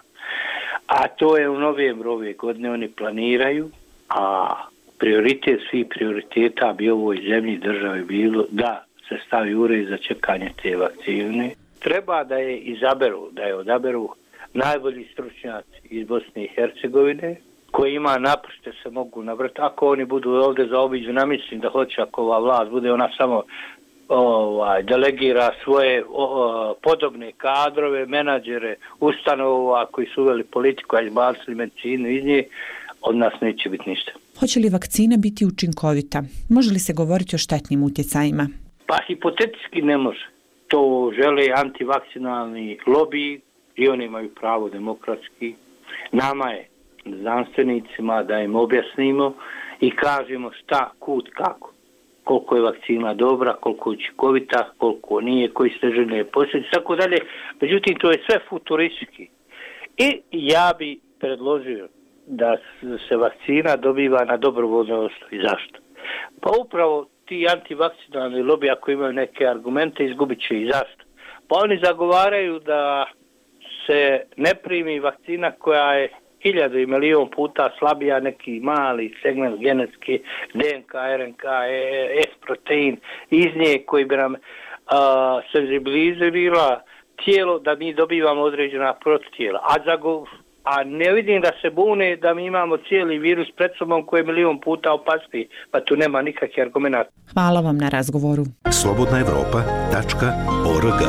a to je u novembru ove godine oni planiraju, a prioritet svih prioriteta bi ovoj zemlji državi bilo da se stavi ured za čekanje te vakcine. Treba da je odaberu najbolji stručnjaci iz Bosne i Hercegovine, koji ima napršte se mogu nabrati. Ako oni budu ovdje zaobiđeni, mislim da hoće ako ova vlast bude ona samo delegira svoje podobne kadrove, menadžere ustanova koji su uveli politiku, a izbacili medicinu iz nje, od nas neće biti ništa. Hoće li vakcina biti učinkovita? Može li se govoriti o štetnim utjecajima? Pa hipotetički ne može. To žele antivakcinalni lobiji i oni imaju pravo demokratski. Nama je, znanstvenicima, da im objasnimo i kažemo šta, kud, kako. Koliko je vakcina dobra, koliko je učinkovita, koliko nije, koji ste željene posljedice, tako dalje. Međutim, to je sve futuristički. I ja bi predložio da se vakcina dobiva na dobrovoljnoj osnovi. Zašto? Pa upravo ti antivakcinalni lobiji, ako imaju neke argumente, izgubit će i zašto. Pa oni zagovaraju da se ne primi vakcina koja je 1000 i milion puta slabija, neki mali segment genetski, DNK, RNK, S-protein iz nje koji bi nam senzibilizirala tijelo da mi dobivamo određena protitijela. A ne vidim da se bune da mi imamo cijeli virus pred sobom koji je milion puta opasniji, pa tu nema nikakvih argumenata. Hvala vam na razgovoru. slobodnaevropa.org.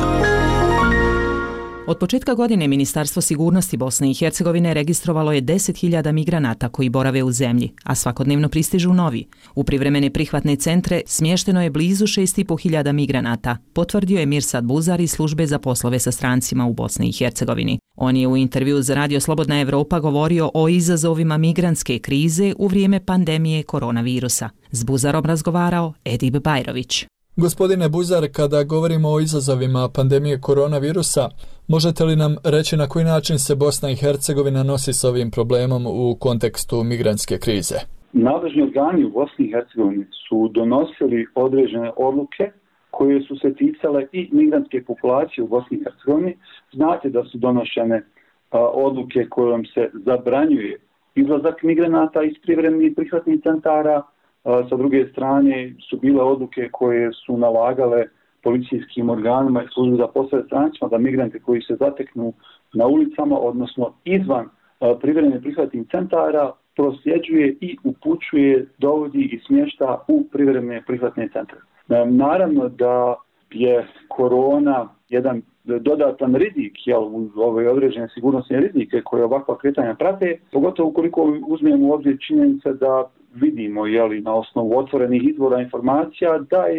Od početka godine Ministarstvo sigurnosti Bosne i Hercegovine registrovalo je 10.000 migranata koji borave u zemlji, a svakodnevno pristižu novi. U privremene prihvatne centre smješteno je blizu 6.500 migranata, potvrdio je Mirsad Buzar iz službe za poslove sa strancima u Bosni i Hercegovini. On je u intervju za Radio Slobodna Evropa govorio o izazovima migrantske krize u vrijeme pandemije koronavirusa. S Buzarom razgovarao Edip Bajrović. Gospodine Buzar, kada govorimo o izazovima pandemije koronavirusa, možete li nam reći na koji način se Bosna i Hercegovina nosi s ovim problemom u kontekstu migrantske krize? Nadležni organi u Bosni i Hercegovini su donosili određene odluke koje su se ticale i migrantske populacije u Bosni i Hercegovini. Znate da su donošene odluke kojom se zabranjuje izlazak migranata iz privremenih prihvatnih centara. Sa druge strane su bile odluke koje su nalagale policijskim organima i službi za poslove strancima da migranti koji se zateknu na ulicama, odnosno izvan privremenih prihvatnih centara, prosljeđuje i upućuje, dovodi i smješta u privremene prihvatne centre. Naravno da je korona jedan dodatan rizik uz ove određene sigurnosne rizike koje ovakva kretanja prate, pogotovo ukoliko uzmemo u obzir činjenice da vidimo na osnovu otvorenih izvora informacija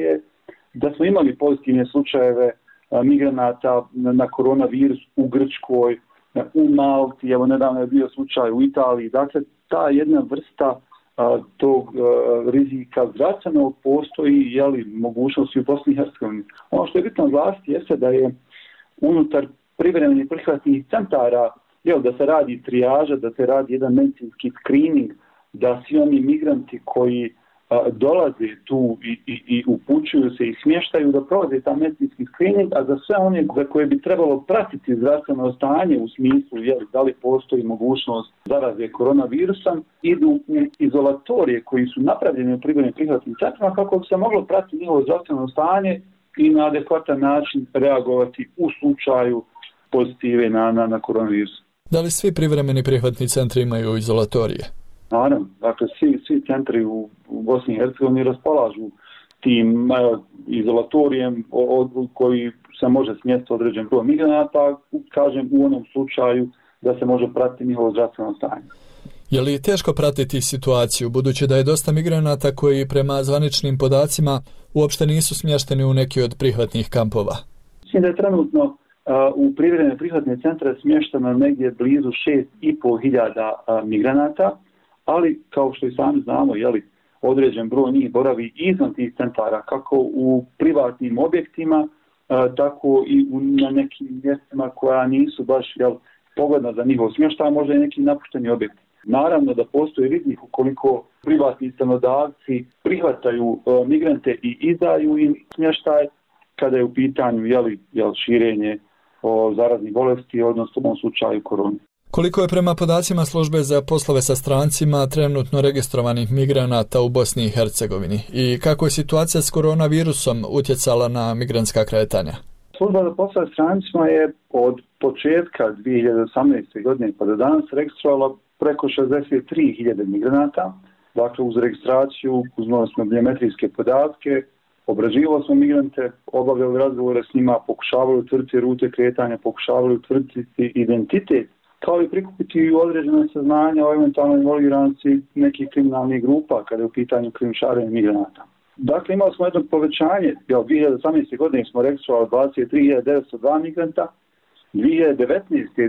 da smo imali pozitivne slučajeve migranata na koronavirus u Grčkoj, u Malti, evo nedavno je bio slučaj u Italiji. Dakle, ta jedna vrsta tog rizika zdravstvenog postoji mogućnosti u Bosni i Hercegovini. Ono što je bitno naglasiti jeste da je unutar privremenih prihvatnih centara da se radi trijaža, da se radi jedan medicinski screening, da svi oni migranti koji dolaze tu i upućuju se i smještaju da prolaze taj medicinski screening, a za sve one za koje bi trebalo pratiti zdravstveno stanje u smislu da li postoji mogućnost zaraze koronavirusom, idu u izolatorije koji su napravljeni u privremenim prihvatnim centrima kako bi se moglo pratiti njihovo zdravstveno stanje i na adekvatan način reagovati u slučaju pozitive na koronavirus. Da li svi privremeni prihvatni centri imaju izolatorije? Naravno, dakle svi centri u Bosni i Hercegovini raspolažu tim izolatorijem koji se može smjestiti određen broj migranata, kažem u onom slučaju da se može pratiti njihovo zdravstveno stanje. Je li teško pratiti situaciju, budući da je dosta migranata koji prema zvaničnim podacima uopšte nisu smješteni u neki od prihvatnih kampova? Mislim da je trenutno u privremene prihvatne centre smješteno negdje blizu 6.500 migranata, ali kao što i sami znamo, određen broj njih boravi izvan tih centara, kako u privatnim objektima, tako i na nekim mjestima koja nisu baš pogodna za njihov smještaj, možda i neki napušteni objekti. Naravno da postoji rizik ukoliko privatni stanodavci prihvataju migrante i izdaju im smještaj kada je u pitanju širenje zaraznih bolesti, odnosno u ovom slučaju korone. Koliko je prema podacima službe za poslove sa strancima trenutno registrovanih migranata u Bosni i Hercegovini i kako je situacija s koronavirusom utjecala na migrantska kretanja? Služba za poslove sa strancima je od početka 2018. godine pa do danas registrovala preko 63.000 migranata. Dakle, uz registraciju uzmali smo biometrijske podatke, Obrađivali smo migrante, obavljali razgovore s njima, pokušavali utvrditi rute kretanja, pokušavali utvrditi identitet, kao i prikupiti određene saznanja o eventualnoj involviranosti nekih kriminalnih grupa kada je u pitanju krijumčarenja migranata. Dakle, imali smo jedno povećanje, 2018. godine smo registrovali 23.902 migranta, 2019. je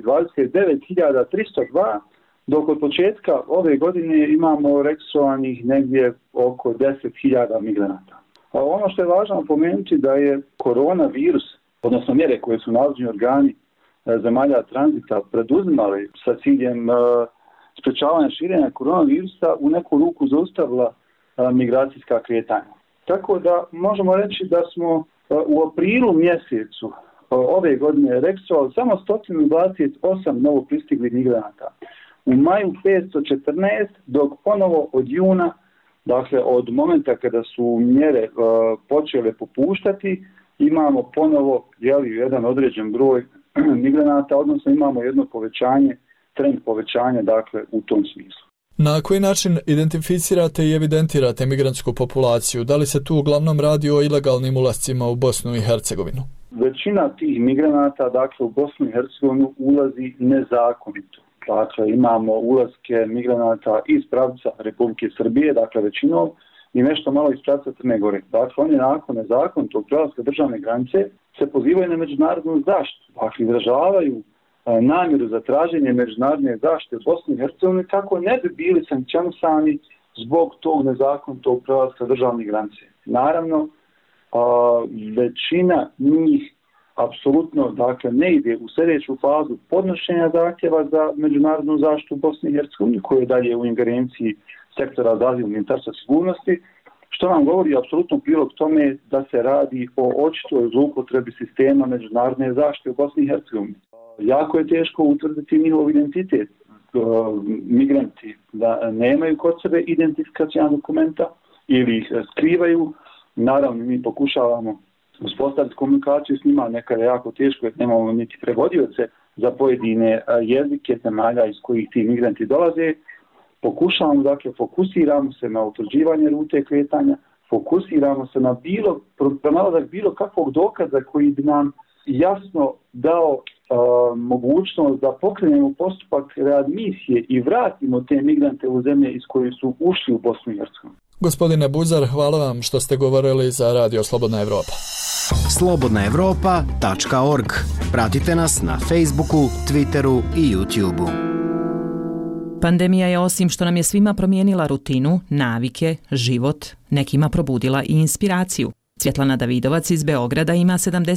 29.302, dok od početka ove godine imamo registrovanih negdje oko 10.000 migranata. A ono što je važno pomenuti da je koronavirus, odnosno mjere koje su nadležni organi zemalja tranzita preduzimali sa ciljem sprečavanja širenja koronavirusa u neku ruku zaustavila migracijska kretanja. Tako da možemo reći da smo u aprilu mjesecu ove godine registrovali samo 128 novo pristiglih migranata. U maju 514, dok ponovo od juna, dakle od momenta kada su mjere počele popuštati, imamo ponovo jedan određen broj migranata, odnosno imamo jedno povećanje, trend povećanja, dakle u tom smislu. Na koji način identificirate i evidentirate migrantsku populaciju? Da li se tu uglavnom radi o ilegalnim ulascima u Bosnu i Hercegovinu? Većina tih migranata, dakle u Bosnu i Hercegovinu, ulazi nezakonito. Dakle, imamo ulaske migranata iz pravca Republike Srbije, dakle većinom, i nešto malo iz pravca Crne Gore. Dakle, oni nakon nezakonitog prelaska državne granice se pozivaju na međunarodnu zaštitu. Dakle, izražavaju namjeru za traženje međunarodne zaštite u Bosni i Hercegovini kako ne bi bili sankcionisani zbog tog nezakonitog prelaska državne granice. Naravno, većina njih apsolutno, dakle, ne ide u sljedeću fazu podnošenja zahtjeva za međunarodnu zaštitu u Bosni i Hercegovini, koja je dalje u ingerenciji sektora za azil Ministarstva sigurnosti, što nam govori apsolutno prilog tome da se radi o očitoj zloupotrebi sistema međunarodne zaštite u Bosni i Hercegovini. Jako je teško utvrditi njihov identitet. Migranti da nemaju kod sebe identifikacijna dokumenta ili ih skrivaju. Naravno, mi pokušavamo uspostaviti komunikaciju s njima, nekada je jako teško jer nemamo niti prevodioce za pojedine jezike zemalja iz kojih ti migranti dolaze. Pokušavamo, dakle, fokusiramo se na utvrđivanje rute kretanja, fokusiramo se na pronalazak bilo kakvog dokaza koji bi nam jasno dao mogućnost da pokrenemo postupak readmisije i vratimo te migrante u zemlje iz koje su ušli u Bosnu i Hercegovinu. Gospodine Buzar, hvala vam što ste govorili za Radio Slobodna Evropa. slobodnaevropa.org. Pratite nas na Facebooku, Twitteru i YouTubeu. Pandemija je, osim što nam je svima promijenila rutinu, navike, život, nekima probudila i inspiraciju. Svjetlana Davidovac iz Beograda ima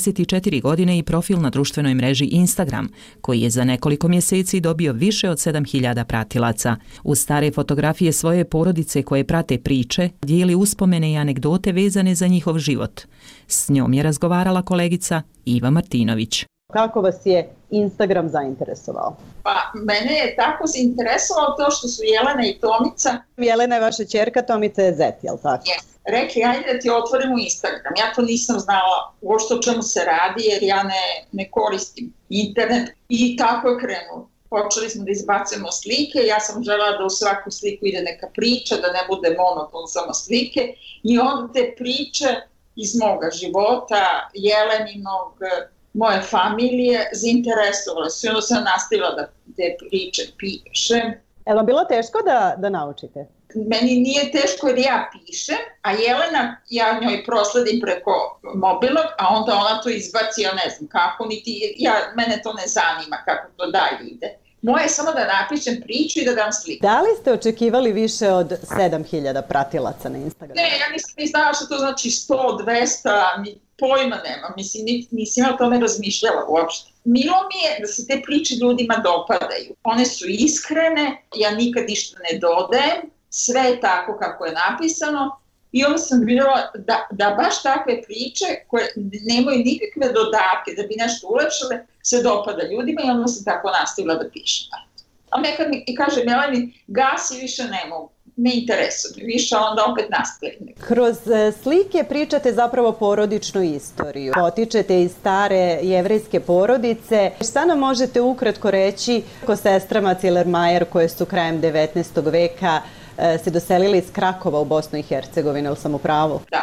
74 godine i profil na društvenoj mreži Instagram, koji je za nekoliko mjeseci dobio više od 7.000 pratilaca. Uz stare fotografije svoje porodice koje prate priče, dijeli uspomene i anegdote vezane za njihov život. S njom je razgovarala kolegica Iva Martinović. Kako vas je Instagram zainteresovao? Pa, mene je tako zainteresovalo to što su Jelena i Tomica. Jelena je vaša ćerka, Tomica je zet, jel tako? Yes. Rekli, ajde da ti otvorimo Instagram. Ja to nisam znala uopšte o čemu se radi, jer ja ne koristim internet. I tako je krenulo. Počeli smo da izbacujemo slike, ja sam želela da u svaku sliku ide neka priča, da ne bude monoton samo slike. I onda te priče iz moga života, Jeleninog, moje familije, zainteresovale su. I onda sam nastavila da te priče pišem. Je vam bilo teško da naučite? Meni nije teško jer ja pišem, a Jelena, ja njoj prosledim preko mobilnog, a onda ona to izbaci, ja ne znam kako, mene to ne zanima kako to dalje ide. Moje je samo da napišem priču i da dam sliku. Da li ste očekivali više od 7.000 pratilaca na Instagramu? Ne, ja nisam ni znala što to znači 100, 200, ni pojma nema. Mislim, nisam ja o tome razmišljala uopšte. Milo mi je da se te priče ljudima dopadaju. One su iskrene, ja nikad ništa ne dodajem, sve je tako kako je napisano i onda sam vidjela da baš takve priče koje nemaju nikakve dodatke da bi nešto ulepšale se dopada ljudima i onda sam tako nastavila da pišem. A nekad mi kaže Melani, gasi, više ne mogu, ne interesuje više, onda opet nastavim. Kroz slike pričate zapravo porodičnu istoriju. Potičete iz stare jevrejske porodice. Šta nam možete ukratko reći o sestrama Cilermajer koje su krajem 19. veka se doselili iz Krakova u Bosnu i Hercegovinu, ili sam u pravu? Da,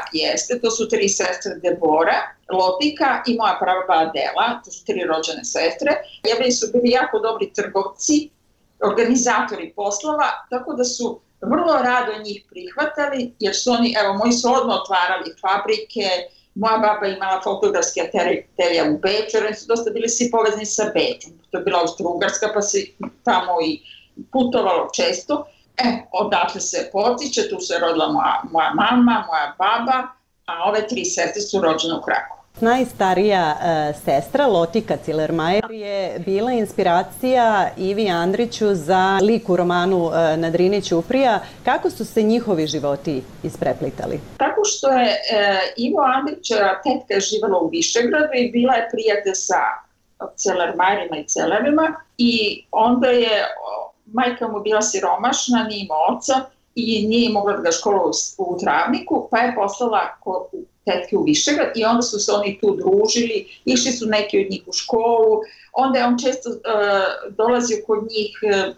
jeste, to su 3 sestre Debora, Lotika i moja prababa Adela, to su 3 rođene sestre. Jevreji su bili jako dobri trgovci, organizatori poslova, tako da su vrlo rado njih prihvatali, jer su oni, evo, moji su odmah otvarali fabrike, moja baba imala fotografske atelje u Beču, jer oni su dosta bili svi povezni sa Bečom. To je bila Austro-Ugarska, pa se tamo i putovalo često. Odatle se potiče, tu se rodila moja mama, moja baba, a ove 3 sestre su rođene u Krakovu. Najstarija sestra, Lotika Cilermajer, je bila inspiracija Ivi Andriću za lik u romanu Na Drini Ćuprija. Kako su se njihovi životi ispreplitali? Tako što je Ivo Andrićeva tetka je živjela u Višegradu i bila je prijatelj sa Celermajerima i Celerima i onda je majka mu bila siromašna, nije imao oca i nije mogla da ga školuje u Travniku, pa je poslala tetke u Višegrad i onda su se oni tu družili, išli su neki od njih u školu, onda je on često dolazio kod njih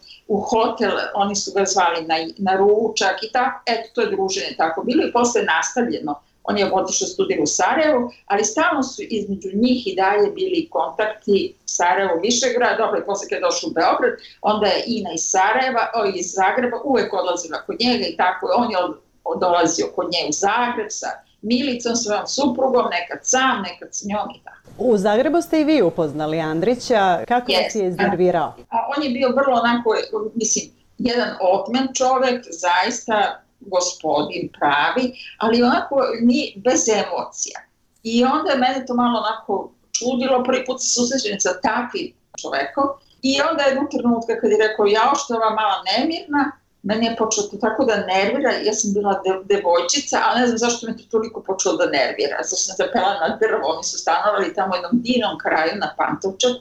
u hotel, oni su ga zvali na ručak i tako, eto, to je druženje tako bilo i posle nastavljeno. On je otišao studiju u Sarajevu, ali stalno su između njih i dalje bili kontakti Sarajevo, Višegrad, dobro, i posle kada je došao u Beograd, onda je Ina iz iz Zagreba uvek odlazila kod njega i tako je, on je dolazio kod nje u Zagreb sa Milicom, svojom suprugom, nekad sam, nekad s njom i tako. U Zagrebu ste i vi upoznali Andrića, kako vas je iznervirao? On je bio vrlo onako, mislim, jedan otmen čovek, zaista gospodin pravi, ali onako bez emocija. I onda je mene to malo onako čudilo, prvi put se susrećem sa takvim čovekom i onda jednog trenutka kad je rekao jao što je ova mala nemirna, mene je počelo to tako da nervira, ja sam bila devojčica, ali ne znam zašto me to toliko počelo da nervira. Zašto sam se pela na drvo, oni su stanovali tamo u jednom divnom kraju na Pantovčaku,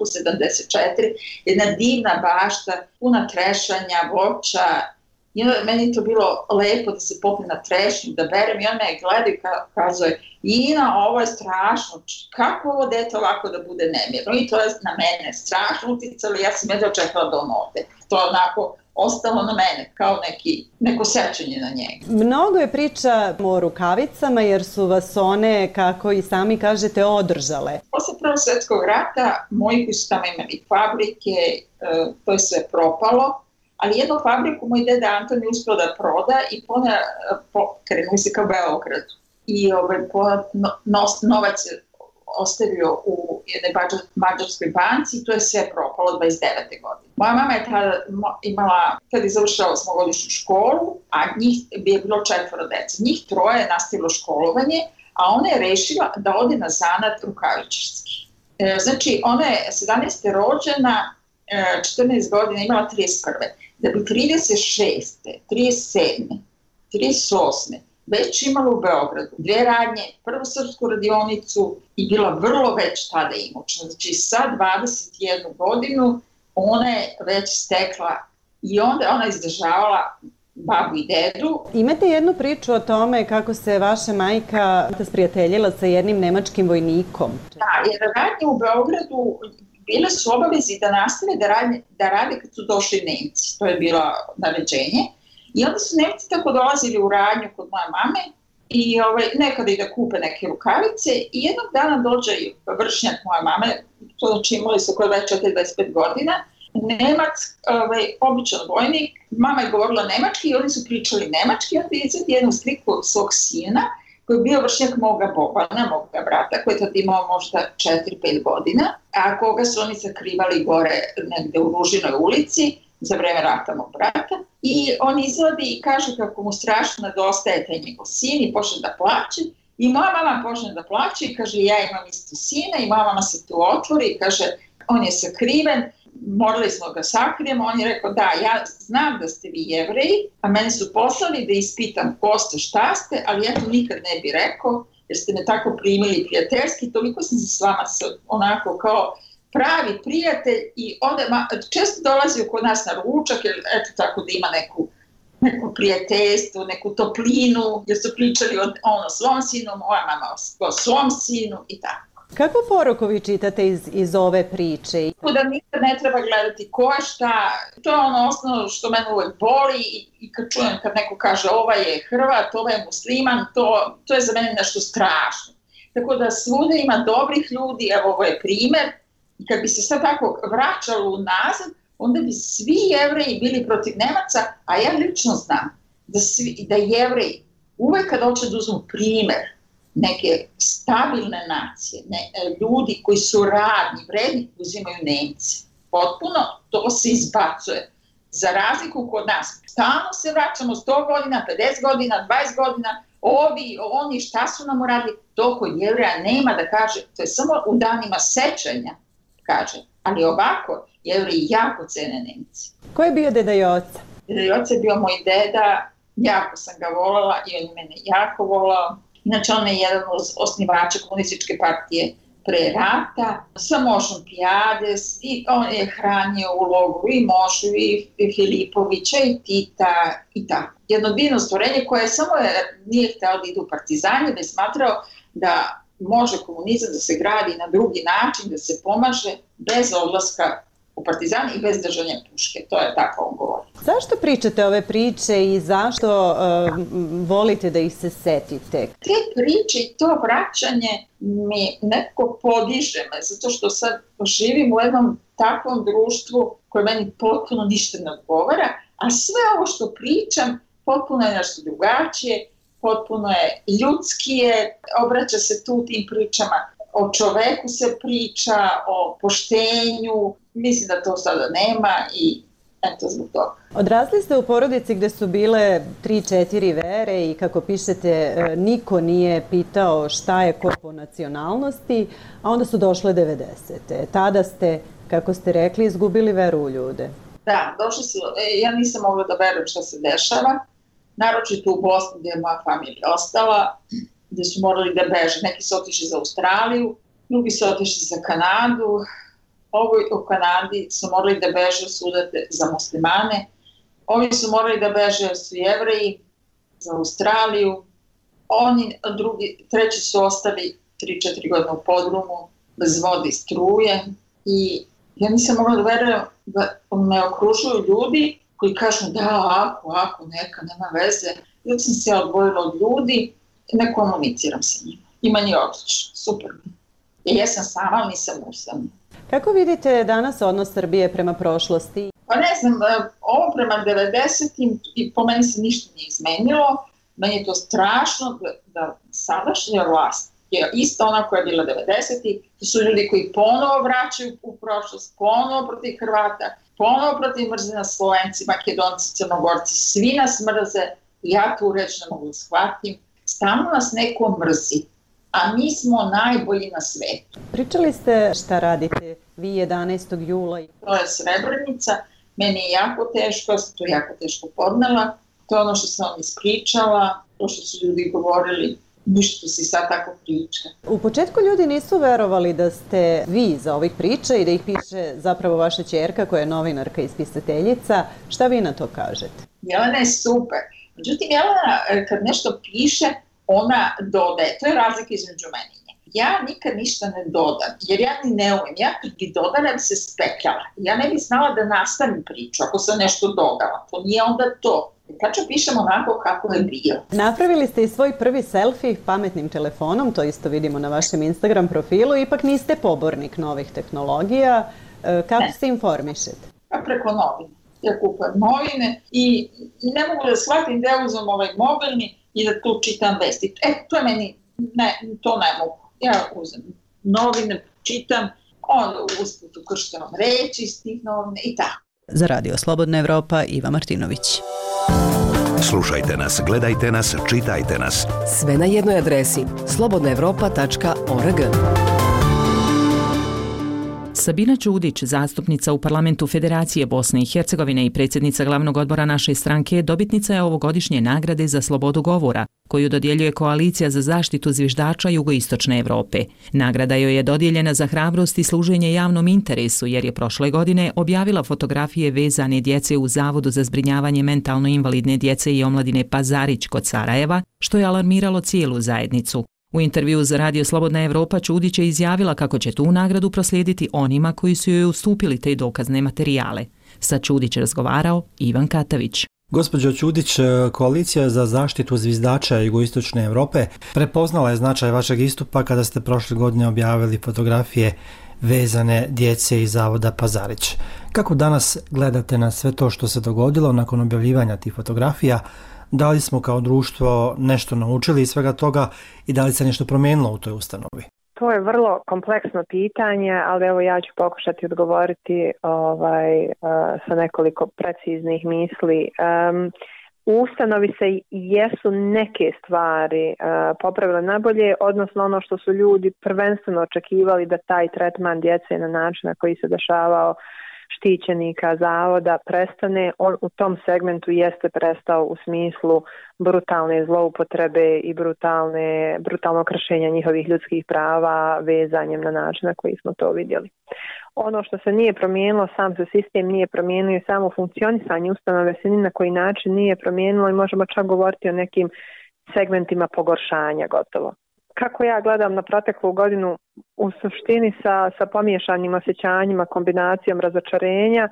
74, jedna divna bašta, puna trešanja, voća. I onda meni je to bilo lepo da se popne na trešnju, da berem i on me gleda i kazuje Ina, ovo je strašno, kako ovo dete ovako da bude nemirno? I to je na mene strašno uticalo i ja sam jedva čekala da on ode. To je onako ostalo na mene, kao neko sećanje na njega. Mnogo je priča o rukavicama jer su vas one, kako i sami kažete, održale. Posle Prvog svjetskog rata, moji koji su tamo imali fabrike, to je sve propalo, ali jednu fabriku moj deda Anton je uspio da proda i krenuli se ka Beogradu. I novac je ostavio u jednoj mađarskoj banci i to je sve propalo 29. godine. Moja mama je tada je završila 8-godišnju školu, a njih je bilo 4 dece. Njih 3 je nastavilo školovanje, a ona je rešila da ode na zanat rukavičarski. Znači, ona je 17. rođena, 14 godina, imala 31. Da bi 36. 37. 38. već imala u Beogradu 2 radnje, prvu srpsku radionicu i bila vrlo već tada imućna. Znači sa 21 godinu ona je već stekla i onda je ona izdržavala babu i dedu. Imate jednu priču o tome kako se vaša majka sprijateljila sa jednim nemačkim vojnikom. Da, jer radnje u Beogradu bile su obavezi da nastave da rade kad su došli Nemci. To je bilo naređenje. I onda su Nemci tako dolazili u radnju kod moje mame i nekada i da kupe neke rukavice i jednog dana dođe vršnjak moje mame, to znači imali su koje već 25 godina, Nemac, običan vojnik, mama je govorila nemački i oni su pričali nemački i onda je izvedi jednu sliku svog sina koji je bio vršnjak moga Bobana, moga brata, koji je tada imao možda 4-5 godina, a koga su oni sakrivali gore negde u Ružinoj ulici za vreme rata mog brata. I on izvodi i kaže kako mu strašno nedostaje taj njegov sin i počne da plaće. I moja mama počne da plaće i kaže ja imam isto sina i moja mama se tu otvori i kaže on je sakriven, morali smo ga sakrijemo. On je rekao da, ja znam da ste vi Jevreji, a mene su poslali da ispitam ko ste, šta ste, ali ja to nikad ne bi rekao jer ste me tako primili prijateljski, toliko sam se s vama onako kao pravi prijatelj i onda često dolazio kod nas na ručak, jer eto tako da ima neko prijateljstvo, neku toplinu, jer su pričali o svom sinu, moja mama o svom sinu i tako. Kakvu poruku vi čitate iz ove priče? Da nikad ne treba gledati ko je šta, to je ono osnovno što mene uvek boli i kad čujem kad neko kaže ovaj je Hrvat, ovaj je musliman, to je za mene nešto strašno. Tako da svuda ima dobrih ljudi, evo ovo je primer, i kad bi se sad tako vraćalo unazad, onda bi svi Jevreji bili protiv Nemaca, a ja lično znam da Jevreji uvek kad hoće da uzmu primer neke stabilne nacije, ljudi koji su radni, vredni, uzimaju Nemci. Potpuno to se izbacuje. Za razliku kod nas, stalno se vraćamo 100 godina, 50 godina, 20 godina, oni šta su nam uradili, to kod Jevreja nema da kaže, to je samo u danima sećanja, kaže. Ali ovako, Jevreji jako cene Nemci. Ko je bio deda Joca? Deda Joca je bio moj deda, jako sam ga volala i on je mene jako volao. Inače, on je jedan od osnivača komunističke partije pre rata, sa Mošom Pijades, i on je hranio u logoru i Mošu, i Filipovića, i Tita, i tako. Jedno divno stvorenje koje samo nije hteo da ide u partizanje, da je smatrao da može komunizam da se gradi na drugi način, da se pomaže bez odlaska u partizan i bez držanja puške. To je tako on govori. Zašto pričate ove priče i zašto volite da ih se setite? Te priče i to vraćanje mi nekako podiže me, zato što sad živim u jednom takvom društvu koje meni potpuno ništa ne odgovara, a sve ovo što pričam potpuno je nešto drugačije, potpuno je ljudskije, obraća se tu tim pričama. O čoveku se priča, o poštenju, mislim da to sada nema i eto zbog toga. Odrasli ste u porodici gde su bile 3-4 vere i kako pišete niko nije pitao šta je ko po nacionalnosti, a onda su došle 90. Tada ste, kako ste rekli, izgubili veru u ljude. Da, došli su, ja nisam mogla da verujem šta se dešava, naročito u Bosni gdje je moja familija ostala, gdje su morali da beže. Neki su otišli za Australiju, drugi su otišli za Kanadu. Ovi u Kanadi su morali da beže sudate za muslimane. Ovi su morali da beže jer su Jevreji za Australiju. Oni treći su ostali 3-4 godine u podrumu, bez vode i struje. I ja nisam mogla da verujem da me okružuju ljudi koji kažu da, ako, neka, nema veze. Dok sam se odvojila od ljudi, ne komuniciram sa njima. I meni je odlično, super. Ja sam sama, ali nisam usamna. Kako vidite danas odnos Srbije prema prošlosti? Pa ne znam, ovo prema 90-im i po meni se ništa nije izmenilo. Meni je to strašno da sadašnja vlast je ista ona koja je bila 90-ih. To su ljudi koji ponovo vraćaju u prošlost, ponovo protiv Hrvata, ponovo protiv mrze na Slovenci, Makedonci, Crnogorci. Svi nas mrze, ja tu reč ne mogu da shvatim. Stalno nas neko mrzi, a mi smo najbolji na svetu. Pričali ste šta radite vi 11. jula. To je Srebrenica, meni je jako teško, ja sam to jako teško podnela. To je ono što sam vam ispričala, to što su ljudi govorili, ništa si sad tako priča. U početku ljudi nisu verovali da ste vi za ovih priča i da ih piše zapravo vaša ćerka koja je novinarka i spisateljica. Šta vi na to kažete? Jelena je super. Međutim, Jelena kad nešto piše, ona dodaje. To je razlika između mene i nje. Ja nikad ništa ne dodam, jer ja ni ne umem. Ja kad bi dodala bi se spekala. Ja ne bi znala da nastavim priču ako sam nešto dodala. To nije onda to. Tačno pišem onako kako je bilo. Napravili ste i svoj prvi selfie pametnim telefonom, to isto vidimo na vašem Instagram profilu. Ipak niste pobornik novih tehnologija. Kako se informišete? Pa preko novine. Ja kupujem novine i ne mogu da shvatim da uzmem ovaj mobilni i da tu čitam vesti. To je meni, to ne mogu. Ja uzem novine, čitam, onda usput ukrštavam reći iz tih novine i tako. Za Radio Slobodna Evropa, Iva Martinović. Slušajte nas, gledajte nas, čitajte nas. Sve na jednoj adresi slobodnaevropa.org. Sabina Ćudić, zastupnica u parlamentu Federacije Bosne i Hercegovine i predsjednica glavnog odbora naše stranke, dobitnica je ovogodišnje nagrade za slobodu govora, koju dodjeljuje Koalicija za zaštitu zviždača Jugoistočne Evrope. Nagrada joj je dodijeljena za hrabrost i služenje javnom interesu, jer je prošle godine objavila fotografije vezane djece u Zavodu za zbrinjavanje mentalno invalidne djece i omladine Pazarić kod Sarajeva, što je alarmiralo cijelu zajednicu. U intervju za Radio Slobodna Evropa Čudić je izjavila kako će tu nagradu proslijediti onima koji su joj ustupili te dokazne materijale. Sa Čudić razgovarao Ivan Katavić. Gospođo Čudić, Koalicija za zaštitu zviždača Jugoistočne Europe prepoznala je značaj vašeg istupa kada ste prošle godine objavili fotografije vezane djece iz Zavoda Pazarić. Kako danas gledate na sve to što se dogodilo nakon objavljivanja tih fotografija? Da li smo kao društvo nešto naučili iz svega toga i da li se nešto promijenilo u toj ustanovi? To je vrlo kompleksno pitanje, ali evo ja ću pokušati odgovoriti sa nekoliko preciznih misli. U ustanovi se jesu neke stvari popravile nabolje, odnosno ono što su ljudi prvenstveno očekivali da taj tretman djece na način na koji se dešavao štićenika zavoda prestane, on u tom segmentu jeste prestao u smislu brutalne zloupotrebe i brutalno kršenja njihovih ljudskih prava vezanjem na način na koji smo to vidjeli. Ono što se nije promijenilo, sam se sistem nije promijenio, samo funkcionisanje ustanove se ni na koji način nije promijenilo i možemo čak govoriti o nekim segmentima pogoršanja gotovo. Kako ja gledam na proteklu godinu, u suštini sa pomiješanim osjećanjima, kombinacijom razočarenja,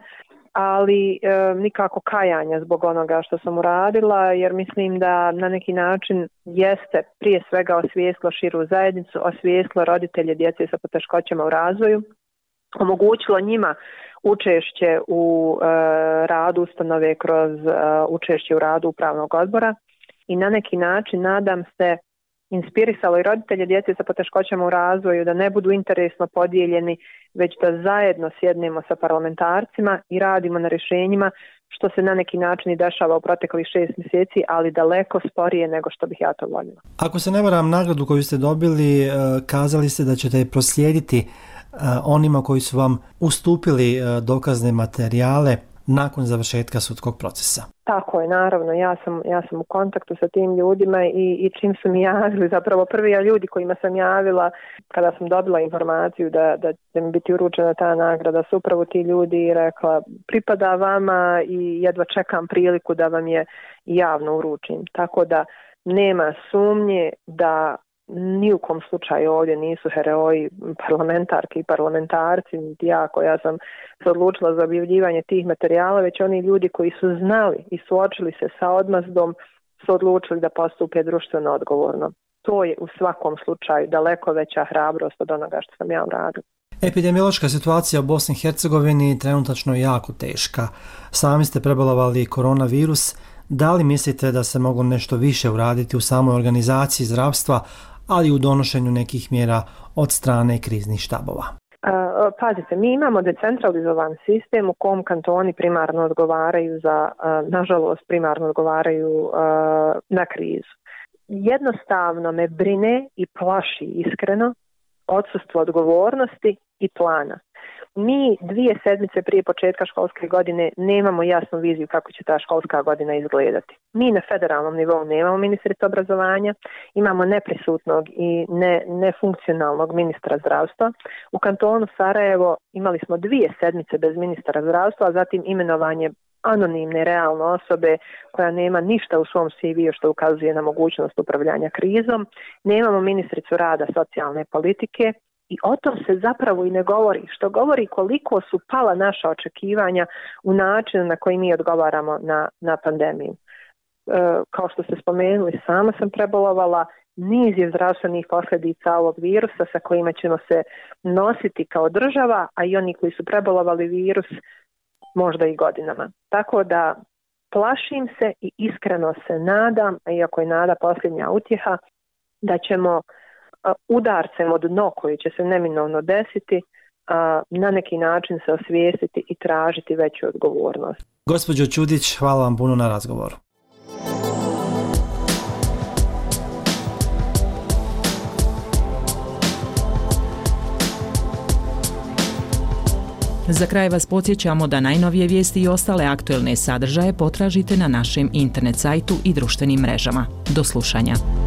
ali nikako kajanja zbog onoga što sam uradila, jer mislim da na neki način jeste prije svega osvijestilo širu zajednicu, osvijestilo roditelje djece sa poteškoćama u razvoju, omogućilo njima učešće u radu ustanove kroz učešće u radu upravnog odbora i na neki način, nadam se, inspirisalo i roditelje djece sa poteškoćama u razvoju da ne budu interesno podijeljeni, već da zajedno sjednemo sa parlamentarcima i radimo na rješenjima, što se na neki način i dešava u proteklih 6 mjeseci, ali daleko sporije nego što bih ja to voljela. Ako se ne varam, nagradu koju ste dobili, kazali ste da ćete je proslijediti onima koji su vam ustupili dokazne materijale nakon završetka sudskog procesa. Tako je, naravno, ja sam u kontaktu sa tim ljudima i čim su mi javili, zapravo prvi ljudi kojima sam javila kada sam dobila informaciju da će mi biti uručena ta nagrada, su upravo ti ljudi rekla pripada vama i jedva čekam priliku da vam je javno uručim. Tako da nema sumnje da ni u kom slučaju ovdje nisu heroji parlamentarki i parlamentarci, niti ja koja sam se odlučila za objavljivanje tih materijala, već oni ljudi koji su znali i suočili se sa odmazdom su odlučili da postupe društveno odgovorno. To je u svakom slučaju daleko veća hrabrost od onoga što sam ja uradila. Epidemiološka situacija u Bosni i Hercegovini trenutačno je jako teška. Sami ste prebolovali koronavirus. Da li mislite da se moglo nešto više uraditi u samoj organizaciji zdravstva, ali i u donošenju nekih mjera od strane kriznih štabova? Pazite, mi imamo decentralizovan sistem u kom kantoni primarno odgovaraju nažalost primarno odgovaraju na krizu. Jednostavno me brine i plaši iskreno odsustvo odgovornosti i plana. Mi 2 sedmice prije početka školske godine nemamo jasnu viziju kako će ta školska godina izgledati. Mi na federalnom nivou nemamo ministricu obrazovanja, imamo neprisutnog i nefunkcionalnog ministra zdravstva. U kantonu Sarajevo imali smo 2 sedmice bez ministra zdravstva, a zatim imenovanje anonimne realne osobe koja nema ništa u svom CV-u što ukazuje na mogućnost upravljanja krizom. Nemamo ministricu rada socijalne politike. I o tom se zapravo i ne govori, što govori koliko su pala naša očekivanja u načinu na koji mi odgovaramo na pandemiju. Kao što ste spomenuli, sama sam prebolovala, niz je zdravstvenih posljedica ovog virusa sa kojima ćemo se nositi kao država, a i oni koji su prebolovali virus možda i godinama. Tako da plašim se i iskreno se nadam, iako je nada posljednja utjeha, da ćemo udarcem od dno koji će se neminovno desiti, na neki način se osvijestiti i tražiti veću odgovornost. Gospođo Čudić, hvala vam puno na razgovoru. Za kraj vas podsjećamo da najnovije vijesti i ostale aktuelne sadržaje potražite na našem internet sajtu i društvenim mrežama. Do slušanja.